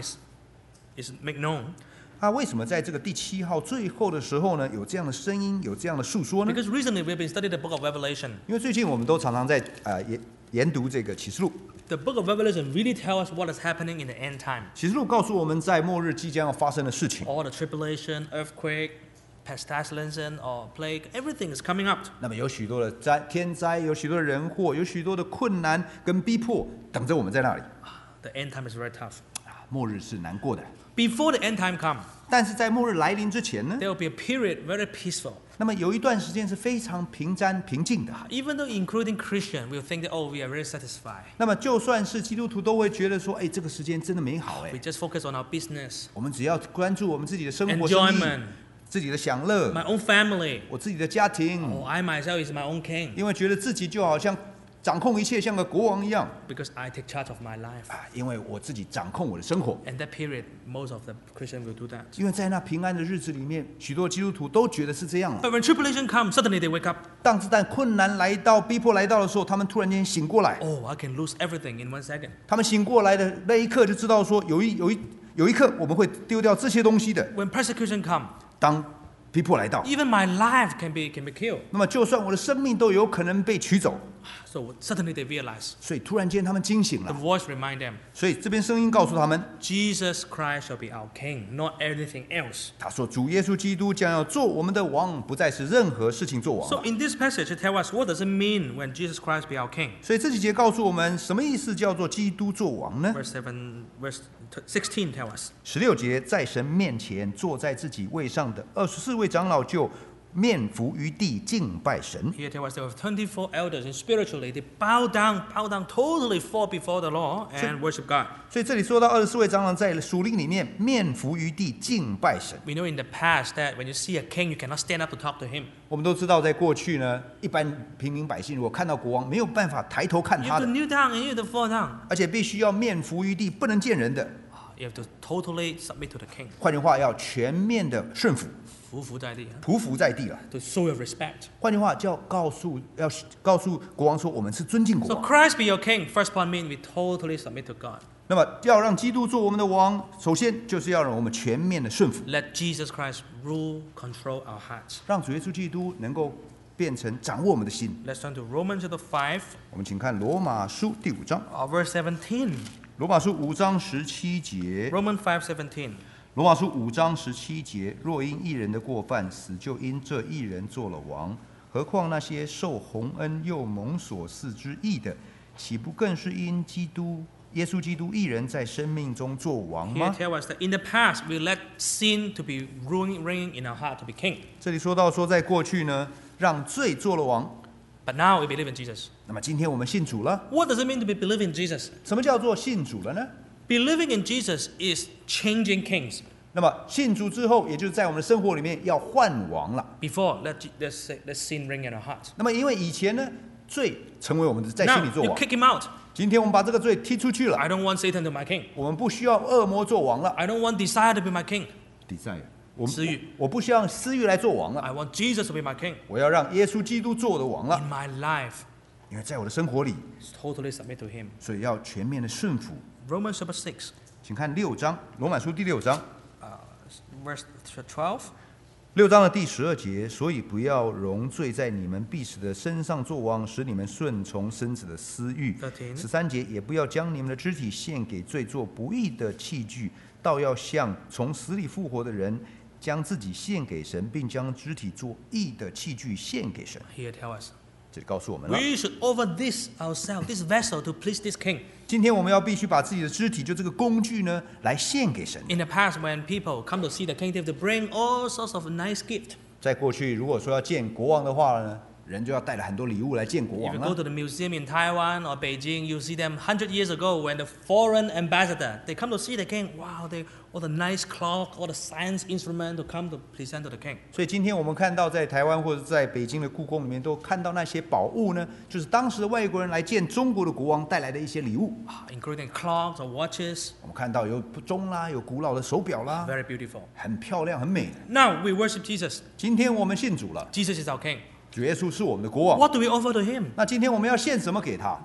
Speaker 1: is made known?
Speaker 2: 他为什么在这个第7号最后的时候呢，有这样的声音，有这样的述说呢？
Speaker 1: Because recently we've been studying the book of Revelation.
Speaker 2: 因为最近我们都常常在研读这个启示录。
Speaker 1: The book of Revelation really tells us what is happening in the end time.
Speaker 2: 启示录告诉我们在末日即将要发生的事情。
Speaker 1: All the tribulation, earthquake, pestilence, or plague, everything is coming up.
Speaker 2: 那么有许多的天灾，有许多的人祸，有许多的困难跟逼迫等着我们在那里。
Speaker 1: The end time is very tough.
Speaker 2: 末日是难过的，
Speaker 1: Before the end time come,
Speaker 2: 但是在末日来临之前呢，
Speaker 1: there will be a period very peaceful.
Speaker 2: 那么有一段时间是非常平静的。
Speaker 1: Even though including Christian, we'll think that, oh, we are very satisfied.
Speaker 2: 那么就算是基督徒都会觉得说，这个时间真的美好
Speaker 1: We just focus on our business,
Speaker 2: 我们只要关注我们自己的生活、生意、
Speaker 1: enjoyment,
Speaker 2: 自己的享乐，
Speaker 1: my own family.
Speaker 2: 我自己的家庭，
Speaker 1: Oh, I myself is my own king
Speaker 2: 因为觉得自己就好像掌控一切，像个国王一样
Speaker 1: because I take charge of my life.
Speaker 2: 因为我自己掌控我的生活。
Speaker 1: And that period, most of the Christians will do that.
Speaker 2: 因为在那平安的日子里面，许多基督徒都觉得是这样了。
Speaker 1: But when tribulation comes, suddenly they wake up.
Speaker 2: 当子弹困难来到、逼迫来到的时候，他们突然间醒过来。
Speaker 1: Oh, I can lose everything in 1 second.
Speaker 2: 他们醒过来的那一刻，就知道说，有一刻我们会丢掉这些东西的。
Speaker 1: When persecution comes,
Speaker 2: 当逼迫来到，
Speaker 1: even my life can be killed.
Speaker 2: 那么就算我的生命都有可能被取走，
Speaker 1: So suddenly they realize.
Speaker 2: 所以突然间他们惊醒
Speaker 1: The
Speaker 2: 了。
Speaker 1: voice remind them,
Speaker 2: 所以这边声音告诉他们，
Speaker 1: Jesus Christ shall be our king, not anything else.
Speaker 2: 他说主耶稣基督将要做我们的王，不再是任何事情做王
Speaker 1: So
Speaker 2: 了。
Speaker 1: in this passage, it tells us what does it mean when Jesus Christ be our king.
Speaker 2: 所以这几节告诉我们，什么意思叫做基督做王呢？
Speaker 1: Verse 16 tells us.
Speaker 2: 16节，在神面前坐在自己位上的24位长老就面伏于地敬拜神。
Speaker 1: Here tells us there were 24 elders, and spiritually they bow down, totally fall before the Lord and worship God.
Speaker 2: 所以这里说到24位长老在属灵里面面伏于地敬拜神。
Speaker 1: We know in the past that when you see a king, you cannot stand up to talk to him.
Speaker 2: 我们都知道，在过去呢，一般平民百姓如果看到国王，没有办法抬头看
Speaker 1: You
Speaker 2: 他
Speaker 1: have to
Speaker 2: 的，
Speaker 1: kneel down and you have to fall down.
Speaker 2: 而且必须要面伏于地，不能见人的。
Speaker 1: You have to totally submit to the king.
Speaker 2: 换句话，要全面的顺服，
Speaker 1: 匍匐在地,
Speaker 2: 匍匐在地了。
Speaker 1: to show your respect.
Speaker 2: 换句话，就要告诉国王说，我们是尊敬
Speaker 1: So
Speaker 2: 国王。
Speaker 1: Christ be your king. First point means we totally submit to God.
Speaker 2: 那么要让基督做我们的王，首先就是要让我们全面的顺服，
Speaker 1: Let Jesus Christ rule, control our hearts.
Speaker 2: 让主耶稣基督能够变成掌握我们的心。
Speaker 1: Let's turn to Romans chapter 5,
Speaker 2: 我们请看罗马书第5章，
Speaker 1: verse 17.
Speaker 2: 罗马书5章17节。
Speaker 1: Romans 5:17.
Speaker 2: 罗马书5章17节，若因一人的过犯死，就因这一人做了王，何况那些受洪恩又蒙所赐之义的，岂不更是因耶稣基督一人在生命中做王
Speaker 1: Here
Speaker 2: 吗？
Speaker 1: tells us that in the past we let sin to be reigning in our heart to be king.
Speaker 2: 这里说到说，在过去呢，让罪做了王。
Speaker 1: But now we believe in Jesus.
Speaker 2: 那么今天我们信主了，
Speaker 1: What does it mean to be believing in Jesus?
Speaker 2: 什么叫做信主了呢？
Speaker 1: Believing in Jesus is changing kings.
Speaker 2: 那么信主之后，也就是在我们的生活里面要换王了。
Speaker 1: Before, let sin reign in our hearts.
Speaker 2: 那么因为以前呢， 罪成为我们的在心里
Speaker 1: Now
Speaker 2: 做
Speaker 1: you
Speaker 2: 王。
Speaker 1: kick him out.
Speaker 2: 今天我们把这个罪踢出去了，
Speaker 1: I don't want Satan to be my king.
Speaker 2: 我们不需要恶魔做王了。
Speaker 1: I don't want desire to be my king.
Speaker 2: desire，
Speaker 1: 私欲
Speaker 2: 我不需要私欲来做王了，
Speaker 1: I want Jesus to be my king.
Speaker 2: 我要让耶稣基督做我的王了。
Speaker 1: In my life,
Speaker 2: 因为在我的生活里，
Speaker 1: totally submit to him.
Speaker 2: 所以要全面的顺服。
Speaker 1: Romans chapter 6,
Speaker 2: 请看6章，罗马书第6章。
Speaker 1: verse 12.
Speaker 2: 6章的第12节，所以不要容罪在你们必死的身上作王，使你们顺从身子的私欲。
Speaker 1: 13
Speaker 2: 13节，也不要将你们的肢体献给罪做不义的器具，倒要像从死里复活的人，将自己献给神，并将肢体做义的器具献给神。
Speaker 1: Here tell us.
Speaker 2: 这里告诉我们了，
Speaker 1: We should offer this ourselves, this vessel to please this king.
Speaker 2: 今天我们要必须把自己的肢体，就这个工具呢，来献给神。
Speaker 1: In the past, when people come to see the king, they have to bring all sorts of nice gifts.
Speaker 2: 在过去，如果说要见国王的话呢，人就要带了很多礼物来见国
Speaker 1: If
Speaker 2: 王
Speaker 1: you
Speaker 2: 啊
Speaker 1: go。to the museum in Taiwan or Beijing, you see them 100 years ago when the foreign ambassador, they come to see the king. Wow, all the nice clock, all the science instrument to come to present to the king.
Speaker 2: 所以今天我们看到在台湾或者在北京的故宫里面，都看到那些宝物呢，就是当时的外国人来见中国的国王带来的一些礼物。
Speaker 1: Including clocks or watches.
Speaker 2: 我们看到有钟啦，有古老的手表啦，
Speaker 1: Very beautiful.
Speaker 2: 很漂亮、很美。
Speaker 1: Now we worship Jesus.
Speaker 2: 今天我们信主了，
Speaker 1: Jesus is our king.
Speaker 2: 主耶稣是我们的国王。
Speaker 1: What do we offer to him?
Speaker 2: 那今天我们要献什么给他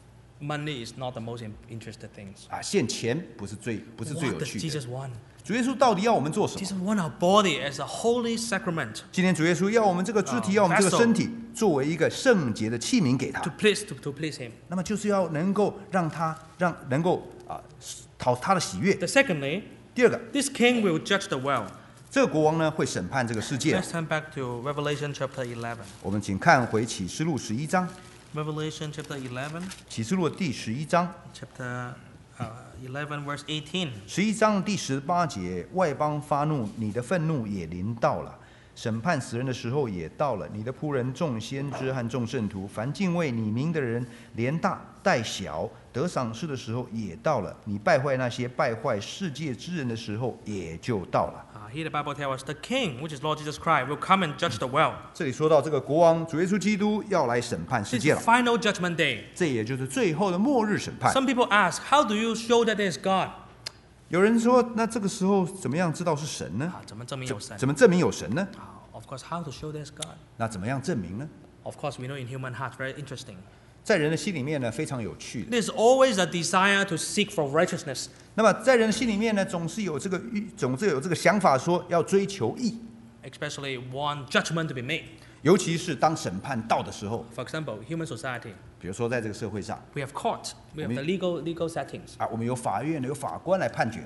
Speaker 1: Money is not the most interested things.
Speaker 2: 啊？献钱不是最有
Speaker 1: What does
Speaker 2: 趣的。
Speaker 1: Jesus want?
Speaker 2: 主耶稣到底要我们做什么？
Speaker 1: Jesus want our body as a holy sacrament
Speaker 2: 今天主耶稣要我们这个肢体，要我们这个身体作为一个圣洁的器皿给他
Speaker 1: to。please him.
Speaker 2: 那么就是要能够能够讨他的喜悦。
Speaker 1: The secondly,
Speaker 2: 第二个，
Speaker 1: this king will judge the world.
Speaker 2: 这个国王呢会审判这个世界
Speaker 1: Let's。turn back to Revelation chapter 11.
Speaker 2: 我们请看回启示录11章，
Speaker 1: Revelation chapter 11,
Speaker 2: 启示录的第11章
Speaker 1: chapter 11, verse 18.
Speaker 2: ，11章第18节，外邦发怒，你的愤怒也临到了。审判死人的时候也到了，你的仆人众先知和众圣徒，凡敬畏你名的人，连大带小，得赏赐的时候也到了。你败坏那些败坏世界之人的时候也就到了。
Speaker 1: Here the Bible tells us the king, which is Lord Jesus Christ, will come and judge the world.
Speaker 2: 这里说到这个国王主耶稣基督要来审判世
Speaker 1: This
Speaker 2: 界
Speaker 1: is
Speaker 2: 了，
Speaker 1: the final judgment day.
Speaker 2: 这也就是最后的末日审判。
Speaker 1: Some people ask, how do you show that there is God?
Speaker 2: 有人说，那这个时候怎么样知道是神呢？
Speaker 1: 怎么证明有神？
Speaker 2: 怎么证明有神呢？
Speaker 1: Of course, how to show there's God?
Speaker 2: 那怎么样证明呢？
Speaker 1: Of course, we know in human heart, very interesting.
Speaker 2: 在人的心里面呢，非常有趣的。
Speaker 1: There's always a desire to seek for righteousness.
Speaker 2: 那么在人的心里面呢，总是有这个想法，说要追求义，
Speaker 1: Especially want judgment to be made.
Speaker 2: 尤其是当审判到的时候，
Speaker 1: For example, human society,
Speaker 2: 比如说在这个社会上
Speaker 1: we have court, we have the legal settings,
Speaker 2: 啊，我们有法院有法官来判决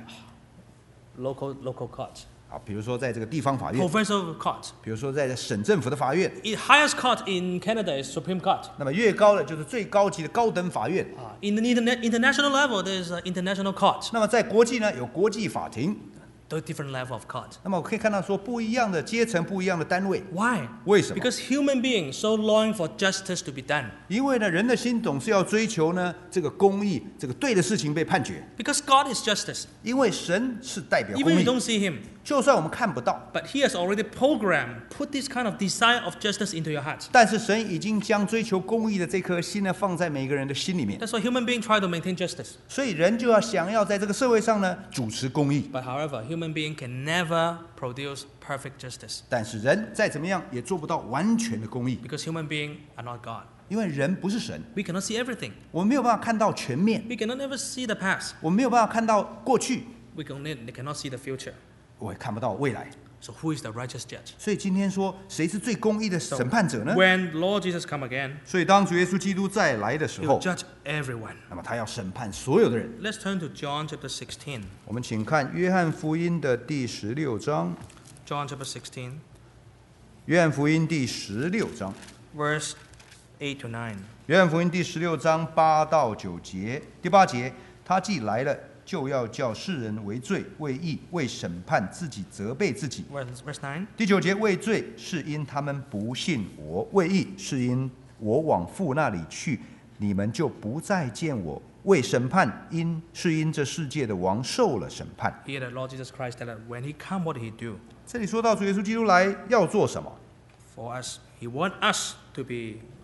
Speaker 1: local court,
Speaker 2: 啊，比如说在这个地方法院，
Speaker 1: provincial court.
Speaker 2: 比如说在省政府的法院，
Speaker 1: The highest court in Canada is Supreme Court.
Speaker 2: 那么越高的就是最高级的高等法院。
Speaker 1: In the international level, there's an international court.
Speaker 2: 那么在国际呢，有国际法庭。
Speaker 1: The different level of court.
Speaker 2: 那么我可以看到说，不一样的阶层，不一样的单位。
Speaker 1: Why?
Speaker 2: 为什么？
Speaker 1: Because human beings so long for justice to be done.
Speaker 2: 因为呢，人的心总是要追求呢这个公义，这个对的事情被判决。
Speaker 1: Because God is justice.
Speaker 2: 因为神是代表公
Speaker 1: Even
Speaker 2: 义
Speaker 1: you，don't see Him,
Speaker 2: 就算我们看不到，
Speaker 1: but He has already programmed, put this kind of desire of justice into your heart.
Speaker 2: 但是神已经将追求公义的这颗心呢放在每个人的心里面，
Speaker 1: That's why human beings try to maintain justice.
Speaker 2: 所以人就要想要在这个社会上呢主持公义。
Speaker 1: But however, human being can never produce perfect justice
Speaker 2: 但是人再怎么样也做不到完全的公义，
Speaker 1: because human beings are not God.
Speaker 2: 因为人不是神，
Speaker 1: We cannot see everything.
Speaker 2: 我们没有办法看到全面，
Speaker 1: We cannot ever see the past.
Speaker 2: 我们没有办法看到过去，
Speaker 1: We cannot see the future.
Speaker 2: 我也看不到未来。
Speaker 1: So who is the righteous judge?
Speaker 2: 所以今天说谁是最公义的审判者呢？
Speaker 1: When Lord Jesus come again,
Speaker 2: 所以当主耶稣基督再来的时
Speaker 1: He
Speaker 2: 候
Speaker 1: will，judge everyone.
Speaker 2: 那么他要审判所有的人。
Speaker 1: Let's turn to John chapter 16.
Speaker 2: 我们请看约翰福音的第16章，
Speaker 1: John chapter 16,
Speaker 2: 约翰福音第16章，
Speaker 1: verse 8 to 9.
Speaker 2: 约翰福音第16章8到9节。第8节，他既来了，就要叫世人为罪、为义、为审判，自己责备自己。
Speaker 1: Verse 9.
Speaker 2: 第9节，为罪是因他们不信我；为义是因我往父那里去，你们就不再见我；为审判，是因这世界的王受了审判。
Speaker 1: Here the Lord Jesus Christ said that when He come, what did He do?
Speaker 2: 这里说到主耶稣基督来要做什么？
Speaker 1: For us, He wants us to be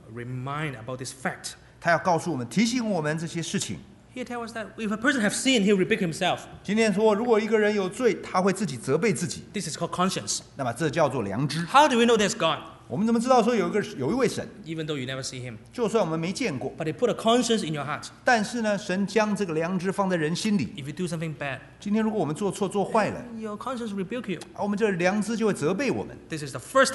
Speaker 1: remind about this fact.
Speaker 2: 他要告诉我们、提醒我们这些事情。
Speaker 1: He tells us that if a person have sinned, he'll rebuke himself.
Speaker 2: 今天说，如果一个人有罪，他会自己责备自己，
Speaker 1: This is called conscience.
Speaker 2: 那么这叫做良知。
Speaker 1: How do we know there's God?
Speaker 2: 我们怎么知道说有一位神？
Speaker 1: Even though you never see him.
Speaker 2: 就算我们没见过，
Speaker 1: But he put a conscience in your heart.
Speaker 2: 但是呢，神将这个良知放在人心里。
Speaker 1: If you do something bad,
Speaker 2: 今天如果我们做错、做坏了，
Speaker 1: your conscience rebuke you.
Speaker 2: 我们这良知就会责备我们。
Speaker 1: This is the first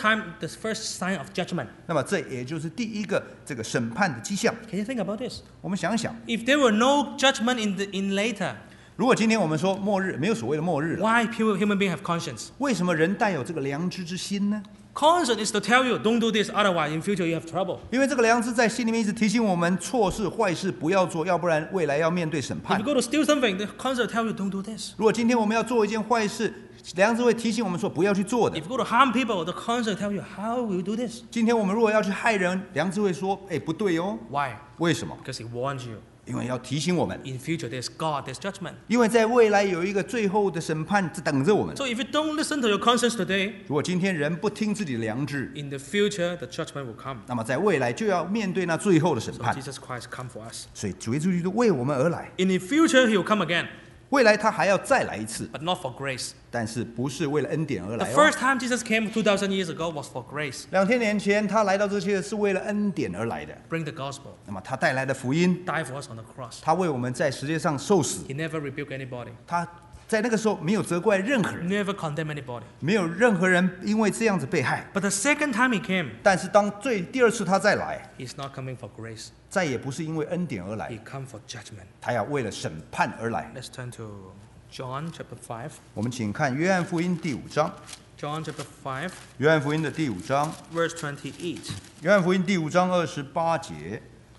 Speaker 1: sign of judgment.
Speaker 2: 那么这也就是第一个这个审判的迹象。
Speaker 1: Can you think about this?
Speaker 2: 我们想想，
Speaker 1: If there were no judgment in later,
Speaker 2: 如果今天我们说末日没有所谓的末日了，
Speaker 1: why human beings have conscience?
Speaker 2: 为什么人带有这个良知之心呢？
Speaker 1: Conscience is to tell you, don't do this, otherwise in future you have trouble.
Speaker 2: 因为这个良知在心里面一直提醒我们，错事坏事不要做，要不然未来要面对审
Speaker 1: If
Speaker 2: 判
Speaker 1: you。go to steal something, the conscience will tell you, don't do this.
Speaker 2: 如果今天我们要做一件坏事，良知会提醒我们说不要去做的
Speaker 1: If。you go to harm people, the conscience will tell you, how will you do this?
Speaker 2: 今天我们如果要去害人，良知会说，不对哦。
Speaker 1: Why?
Speaker 2: 为什么？
Speaker 1: Because he warns you.
Speaker 2: 因为要提醒我们，
Speaker 1: In future, there's God, there's judgment.
Speaker 2: 因为在未来有一个最后的审判在等着我们。
Speaker 1: So if you don't listen to your conscience today,
Speaker 2: 如果今天人不听自己的良知，
Speaker 1: in the future, the judgment will come.
Speaker 2: 那么在未来就要面对那最后的审
Speaker 1: So
Speaker 2: 判。
Speaker 1: Jesus Christ come for us.
Speaker 2: 所以主耶稣基督为我们而来，
Speaker 1: In the future, he will come again,
Speaker 2: 未来他还要再来一次，
Speaker 1: but not for grace.
Speaker 2: 但是不是为了恩典而
Speaker 1: The
Speaker 2: 来哦。
Speaker 1: first time Jesus came 2,000 years ago was for grace.
Speaker 2: 2000年前他来到这些是为了恩典而来的。
Speaker 1: Bring the gospel,
Speaker 2: 那么他带来的福音，
Speaker 1: die for us on the cross.
Speaker 2: 他为我们在世界上受死，
Speaker 1: He never rebuked anybody,
Speaker 2: 他在那个时候没有责怪任何人，
Speaker 1: never condemned anybody.
Speaker 2: 没有任何人因为这样子被害。
Speaker 1: But the second time he came,
Speaker 2: 但是当第二次他再来，
Speaker 1: he's not coming for grace.
Speaker 2: 再也不是因为恩典而来
Speaker 1: He，come for judgment.
Speaker 2: 他要为了审判而来。
Speaker 1: Let's turn to John chapter 5.
Speaker 2: 我们请看约翰福音第5章，
Speaker 1: John chapter 5,
Speaker 2: 约翰福音的第5章，
Speaker 1: verse 28.
Speaker 2: 约翰福音第5章28节。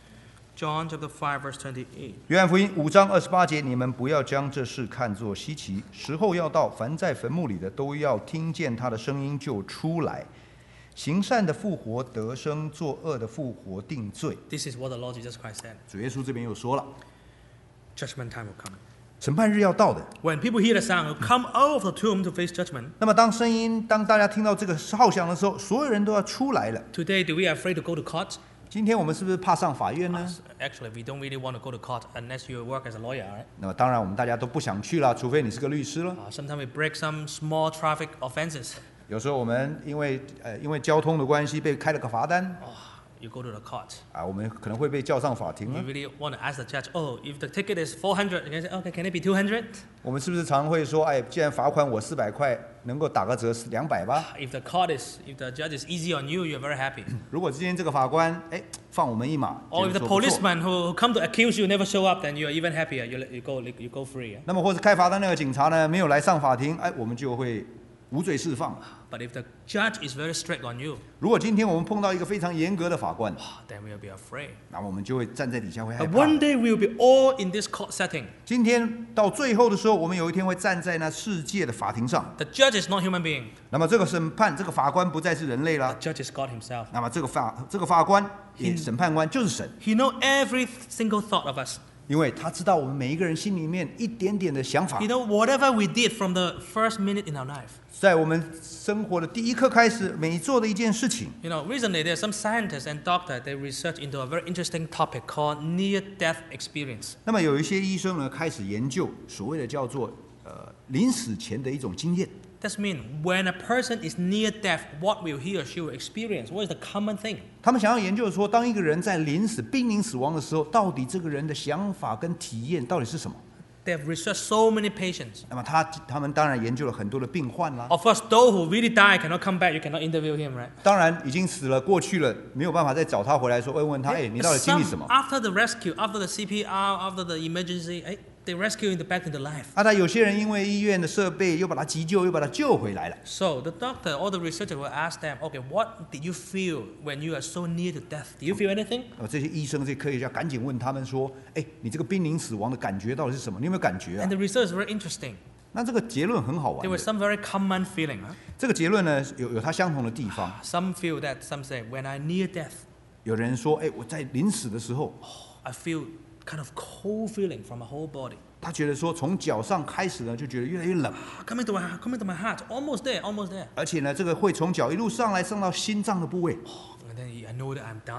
Speaker 1: John chapter 5, verse 28.
Speaker 2: 约翰福音5章28节，你们不要将这事看作稀奇，时候要到，凡在坟墓里的都要听见他的声音就出来。行善的复活得生，作恶的复活定罪。
Speaker 1: This is what the Lord Jesus Christ said.
Speaker 2: 主耶稣这边又说了，
Speaker 1: Judgment time will come.
Speaker 2: 审判日要到的。
Speaker 1: When people hear the sound, will come out of the tomb to face judgment.
Speaker 2: 那么当大家听到这个号响的时候，所有人都要出来了。
Speaker 1: Today, do we afraid to go to court?
Speaker 2: 今天我们是不是怕上法院呢？
Speaker 1: Actually, we don't really want to go to court unless you work as a lawyer, right?
Speaker 2: 那么当然我们大家都不想去了，除非你是个律师了。
Speaker 1: Sometimes we break some small traffic offenses.
Speaker 2: 有时候我们因为交通的关系被开了个罚单
Speaker 1: You go to the court.
Speaker 2: 我们可能会被叫上法庭
Speaker 1: You
Speaker 2: 了。
Speaker 1: really want to ask the judge, oh, if the ticket is 400, you can say, okay, can it be 200?
Speaker 2: 我们是不是常会说，既然罚款我400块，能够打个折200吧？
Speaker 1: If the judge is easy on you, you're very happy.
Speaker 2: 如果今天这个法官放我们一马，
Speaker 1: Or
Speaker 2: 觉
Speaker 1: if
Speaker 2: 得
Speaker 1: the
Speaker 2: 说不错
Speaker 1: policeman who come to accuse you never show up, then you're even happier. You go free.
Speaker 2: 那么或者开罚单那个警察呢没有来上法庭，我们就会无罪释放。
Speaker 1: But if the judge is very strict on you,
Speaker 2: 如果今天我们碰到一个非常严格的法官，
Speaker 1: then we'll be afraid.
Speaker 2: 那么我们就会站在底下会害
Speaker 1: But
Speaker 2: 怕。
Speaker 1: one day we'll be all in this court setting.
Speaker 2: 今天到最后的时候，我们有一天会站在那世界的法庭上。
Speaker 1: The judge is not human being.
Speaker 2: 那么这个审判，这个法官不再是人类
Speaker 1: The
Speaker 2: 了。
Speaker 1: judge is God himself.
Speaker 2: 那么这个法官，审判官就是神，
Speaker 1: He knows every single thought of us.
Speaker 2: 因为他知道我们每一个人心里面一点点的想法
Speaker 1: He。knows whatever we did from the first minute in our life.
Speaker 2: 在我们生活的第一刻开始，每做的一件事情。
Speaker 1: Recently there's some scientists and doctors, they research into a very interesting topic called near-death experience.
Speaker 2: 那么有一些医生呢，开始研究所谓的叫做临死前的一种经验。
Speaker 1: That means when a person is near death, what will he or she will experience? What is the common thing?
Speaker 2: 他们想要研究说，当一个人在濒临死亡的时候，到底这个人的想法跟体验到底是什么？
Speaker 1: They have researched so many patients.
Speaker 2: 那么他们当然研究了很多的病患啦。
Speaker 1: Of course, those who really die cannot come back. You cannot interview him, right?
Speaker 2: 当然已经死了过去了，没有办法再找他回来说，问他，你到底经历什么？
Speaker 1: After the rescue, after the CPR, after the emergency, they rescue him back into life.
Speaker 2: 他有些人因为医院的设备又把他急救，又把他救回来了。
Speaker 1: So the doctor or the researcher will ask them, okay, what did you feel when you are so near to death? Do you feel anything?
Speaker 2: 这些医生、这些科学家赶紧问他们说，你这个濒临死亡的感觉到底是什么？你有没有感觉啊
Speaker 1: And？the research is very interesting.
Speaker 2: 那这个结论很好玩
Speaker 1: There was
Speaker 2: 的。
Speaker 1: some very common feeling.
Speaker 2: 这个结论呢，有它相同的地方。
Speaker 1: Some feel that, some say, when I near death,
Speaker 2: 有人说，我在临死的时候，
Speaker 1: I feel kind of cold feeling from my whole body.
Speaker 2: 他觉得说从脚上开始呢，就觉得越来越冷，
Speaker 1: Coming to my heart, almost there, almost there.
Speaker 2: 而且呢，这个会从脚一路上来，上到心脏的部位。
Speaker 1: And then I know that I'm dying.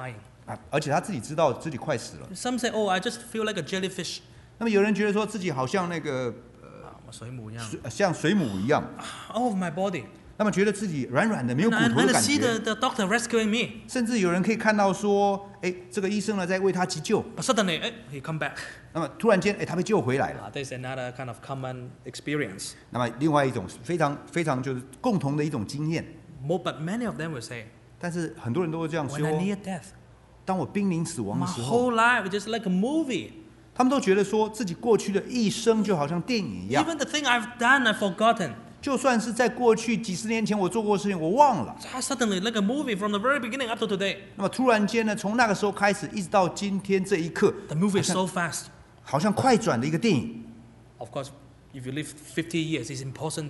Speaker 2: 而且他自己知道自己快死了。
Speaker 1: Some say, "Oh, I just feel like a jellyfish."
Speaker 2: 那么有人觉得说自己好像那个
Speaker 1: 我水母一样。
Speaker 2: 像水母一样，
Speaker 1: All of my body.
Speaker 2: 那么觉得自己软软的，没有骨
Speaker 1: And
Speaker 2: 头
Speaker 1: I
Speaker 2: 的感
Speaker 1: see
Speaker 2: 觉。
Speaker 1: the doctor rescuing me.
Speaker 2: 甚至有人可以看到说，这个医生呢在为他急救。
Speaker 1: But suddenly, he come back.
Speaker 2: 那么突然间，他被救回来了。
Speaker 1: This is another kind of common experience.
Speaker 2: 那么另外一种非常就是共同的一种经验。
Speaker 1: But many of them will say,
Speaker 2: 但是很多人都会这样
Speaker 1: when I
Speaker 2: 说：
Speaker 1: near death,
Speaker 2: 当我濒临死亡
Speaker 1: my
Speaker 2: 的时候，
Speaker 1: whole life is just like a movie.
Speaker 2: 他们都觉得说自己过去的一生就好像电影一样。
Speaker 1: Even the thing I've done, I've forgotten.
Speaker 2: 就算是在过去几十年前我做过的事情，我忘了。
Speaker 1: Suddenly, like a movie from the very beginning up to today.
Speaker 2: 那么突然间呢，从那个时候开始，一直到今天这一刻，
Speaker 1: The movie is so fast.
Speaker 2: 好像快转的一个电影。
Speaker 1: Of course, if you live 50 years, it's impossible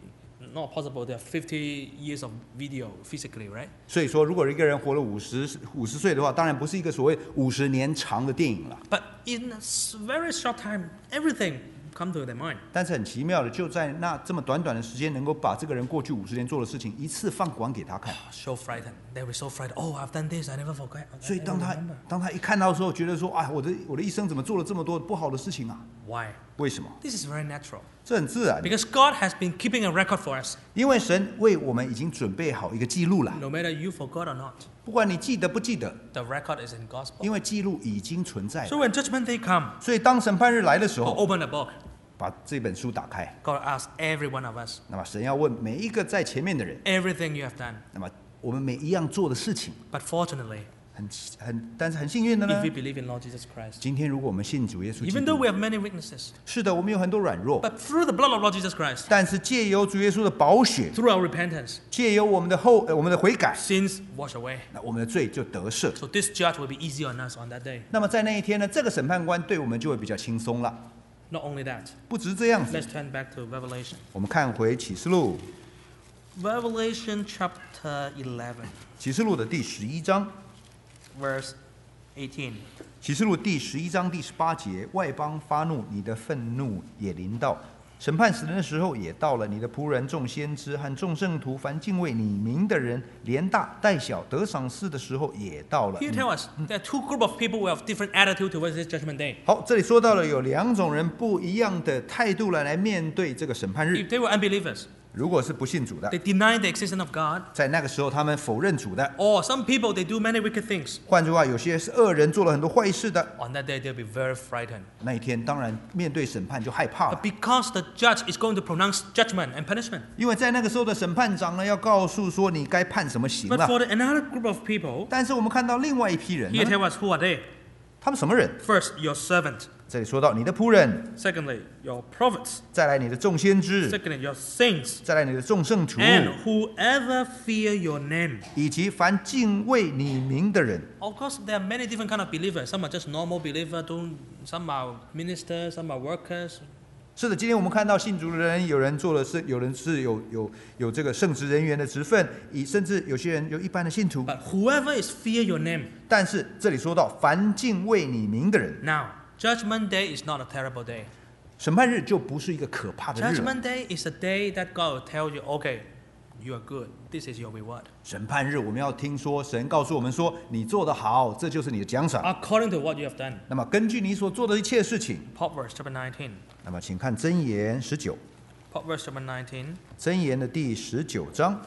Speaker 1: not possible to have 50 years of video physically, right?
Speaker 2: 所以说，如果一个人活了50岁的话，当然不是一个所谓50年长的电影了。
Speaker 1: But in a very short time, everything come to their mind.
Speaker 2: 但是很奇妙的，就在那这么短短的时间，能够把这个人过去50年做的事情一次放光给他看。
Speaker 1: So frightened. They were so frightened. Oh, I've done this. I never forget.
Speaker 2: 所以
Speaker 1: I
Speaker 2: 当
Speaker 1: never
Speaker 2: 他
Speaker 1: remember.
Speaker 2: 当他一看到的时候，觉得说，我的一生怎么做了这么多不好的事情啊？
Speaker 1: Why?
Speaker 2: 为什么？
Speaker 1: This is very natural.
Speaker 2: 这很自然，
Speaker 1: Because God has been keeping a record for us.
Speaker 2: 因为神为我们已经准备好一个记录了。
Speaker 1: No matter you forgot or not,
Speaker 2: 不管你记得不记得，
Speaker 1: the record is in God's
Speaker 2: 因
Speaker 1: book.
Speaker 2: 为记录已经存在了。
Speaker 1: So when Judgment Day come,
Speaker 2: 所以当审判日来的时
Speaker 1: God
Speaker 2: 候，
Speaker 1: open the book.
Speaker 2: 把这本书打开，
Speaker 1: God asks every one of us,
Speaker 2: 那么神要问每一个在前面的人，
Speaker 1: everything you have done.
Speaker 2: 那么我们每一样做的事情，
Speaker 1: But fortunately,
Speaker 2: 但是很幸运的
Speaker 1: if
Speaker 2: 呢
Speaker 1: we，believe in Lord Jesus Christ,
Speaker 2: 今天如果我们信主耶稣基
Speaker 1: even though
Speaker 2: 督，
Speaker 1: we have many weaknesses,
Speaker 2: 是的，我们有很多软弱，
Speaker 1: but through the blood of Lord Jesus Christ,
Speaker 2: 但是借由主耶稣的宝血，
Speaker 1: through our repentance,
Speaker 2: 借由我们的悔改，
Speaker 1: sins wash away.
Speaker 2: 那我们的罪就得赦。
Speaker 1: So this judge will be easy on us on that day.
Speaker 2: 那么在那一天呢，这个审判官对我们就会比较轻松了。
Speaker 1: Not only that,
Speaker 2: 不只是这样子，
Speaker 1: let's turn back to Revelation.
Speaker 2: 我们看回启示录，
Speaker 1: Revelation chapter 11,
Speaker 2: 启示录的第11章，
Speaker 1: verse 18.
Speaker 2: 启示录第11章第18节，外邦发怒，你的愤怒也临到。审判死人的时候也到了，你的仆人众先知和众圣徒，凡敬畏你名的人，连大带小得赏赐的时候也到了。
Speaker 1: Here tell us, there are two group of people who have different attitude towards this judgment day.
Speaker 2: 好，这里说到了有2种人不一样的态度来面对这个审判日。
Speaker 1: If they were unbelievers,
Speaker 2: 如果是不信主的，
Speaker 1: they deny the existence of God.
Speaker 2: 在那个时候他们否认主的。
Speaker 1: Or some people, they do many wicked things.
Speaker 2: 换句话，有些是恶人做了很多坏事的。
Speaker 1: On that day, they'll be very frightened.
Speaker 2: 那一天，当然面对审判就害怕
Speaker 1: But
Speaker 2: 了，
Speaker 1: because the judge is going to pronounce judgment and punishment.
Speaker 2: 因为在那个时候的审判长呢，要告诉说你该判什么刑
Speaker 1: But
Speaker 2: 了。
Speaker 1: for another group of people,
Speaker 2: 但是我们看到另外一批人
Speaker 1: here
Speaker 2: 呢，
Speaker 1: tell us who are they?
Speaker 2: 他们什么人？
Speaker 1: First, your servant.
Speaker 2: 这里说到你的仆人，
Speaker 1: Secondly, your prophets.
Speaker 2: 再来你的众先知，
Speaker 1: Secondly, your saints.
Speaker 2: 再来你的众圣徒，
Speaker 1: And whoever fear your name.
Speaker 2: 以及凡敬畏你名的人。
Speaker 1: Of course, there are many different kind of believers. Some are just normal believers. Some are ministers. Some are workers.
Speaker 2: 是的，今天我们看到信主的人，有人做的是，有人是有这个圣职人员的职分，甚至有些人有一般的信徒。
Speaker 1: But whoever is fear your name.
Speaker 2: 但是这里说到凡敬畏你名的人，
Speaker 1: Now, Judgment Day is not a terrible day.
Speaker 2: 审判日就不是一个可怕的日了。
Speaker 1: Judgment Day is a day that God will tell you, okay, you are good. This is your reward.
Speaker 2: 审判日我们要听说神告诉我们说，你做得好，这就是你的奖赏。
Speaker 1: According to what you have done.
Speaker 2: 那么根据你所做的一切事情，
Speaker 1: Proverbs chapter 19.
Speaker 2: 那么请看箴言19，
Speaker 1: Proverbs chapter 19,
Speaker 2: 箴言的第19章，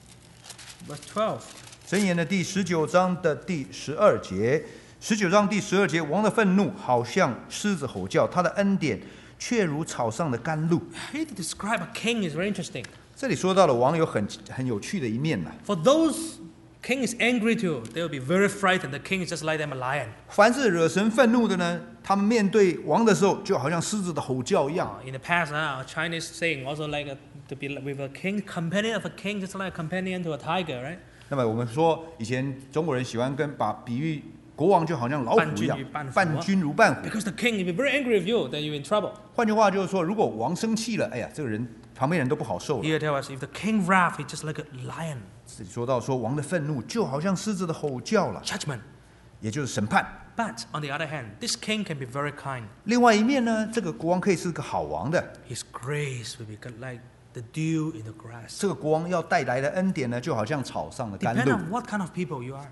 Speaker 1: verse 12.
Speaker 2: 箴言的第19章的第12节，19章第12节，王的愤怒好像狮子吼叫，他的恩典却如草上的甘露。
Speaker 1: Here to describe a king is very interesting.
Speaker 2: 这里说到了王有很有趣的一面呐。
Speaker 1: For those king is angry to, they will be very frightened. The king is just like them a lion.
Speaker 2: 凡是惹神愤怒的呢，他们面对王的时候，就好像狮子的吼叫一样。
Speaker 1: In the past, a Chinese saying also like to be with a king, companion of a king, just like a companion to a tiger, right?
Speaker 2: 那么我们说，以前中国人喜欢比喻国王就好像老虎一样，伴君如伴虎。
Speaker 1: Because the king will be very angry with you, then you're in trouble.
Speaker 2: 换句话就是说，如果王生气了，哎呀，这个人旁边人都不好受了。
Speaker 1: Here tell us, if the king wrath, he's just like a lion.
Speaker 2: 这里说到说，王的愤怒就好像狮子的吼叫了，
Speaker 1: Judgment.
Speaker 2: 也就是审判。
Speaker 1: But on the other hand, this king can be very kind.
Speaker 2: 另外一面呢，这个国王可以是个好王的，
Speaker 1: His grace will be like the dew in the grass.
Speaker 2: 这个国王要带来的恩典呢，就好像草上的甘
Speaker 1: Depending
Speaker 2: 露。
Speaker 1: on what kind of people you are.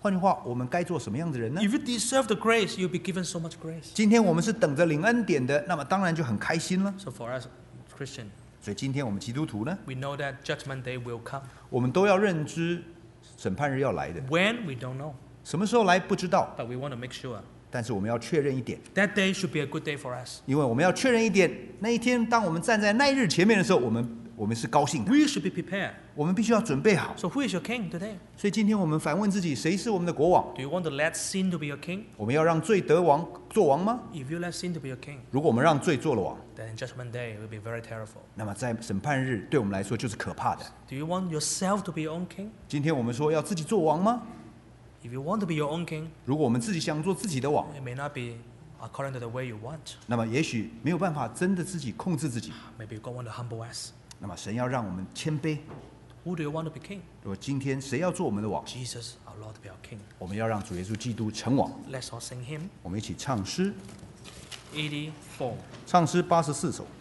Speaker 2: 换句话，我们该做什么样的人呢？
Speaker 1: If you deserve the grace, you'll be given so much grace.
Speaker 2: 今天我们是等着领恩典的，那么当然就很开心了。
Speaker 1: So for us, Christian,
Speaker 2: 所以今天我们基督徒呢，
Speaker 1: we know that judgment day will come.
Speaker 2: 我们都要认知审判日要来的，
Speaker 1: When, we don't know.
Speaker 2: 什么时候来不知道，
Speaker 1: But we want to make sure
Speaker 2: 但是我们要确认一点，
Speaker 1: that day should be a good day for us.
Speaker 2: 因为我们要确认一点，那一天当我们站在那一日前面的时候，我们是高兴的，
Speaker 1: We should be prepared.
Speaker 2: 我们必须要准备好。
Speaker 1: So who is your king today?
Speaker 2: 所以今天我们反问自己，谁是我们的国王？
Speaker 1: Do you want to let sin to be your king?
Speaker 2: 我们要让罪得王做王吗？
Speaker 1: If you let sin to be your king,
Speaker 2: 如果我们让罪做了王，
Speaker 1: then in judgment day it will be very terrible.
Speaker 2: 那么在审判日对我们来说就是可怕的。
Speaker 1: Do you want yourself to be your own king?
Speaker 2: 今天我们说要自己做王吗？
Speaker 1: If you want to be your own king,
Speaker 2: 如果我们自己想做自己的王，
Speaker 1: it may not be according to the way you want.
Speaker 2: 那么也许没有办法真的自己控制自己。
Speaker 1: Maybe God want to humble us.
Speaker 2: 那么神要让我们谦卑。
Speaker 1: Who do you want to be king?
Speaker 2: 如果今天谁要做我们的王，
Speaker 1: Jesus, our Lord, to be our king.
Speaker 2: 我们要让主耶稣基督成王。
Speaker 1: Let's all sing hymn
Speaker 2: 我们一起唱诗，
Speaker 1: 84.
Speaker 2: 唱诗84首。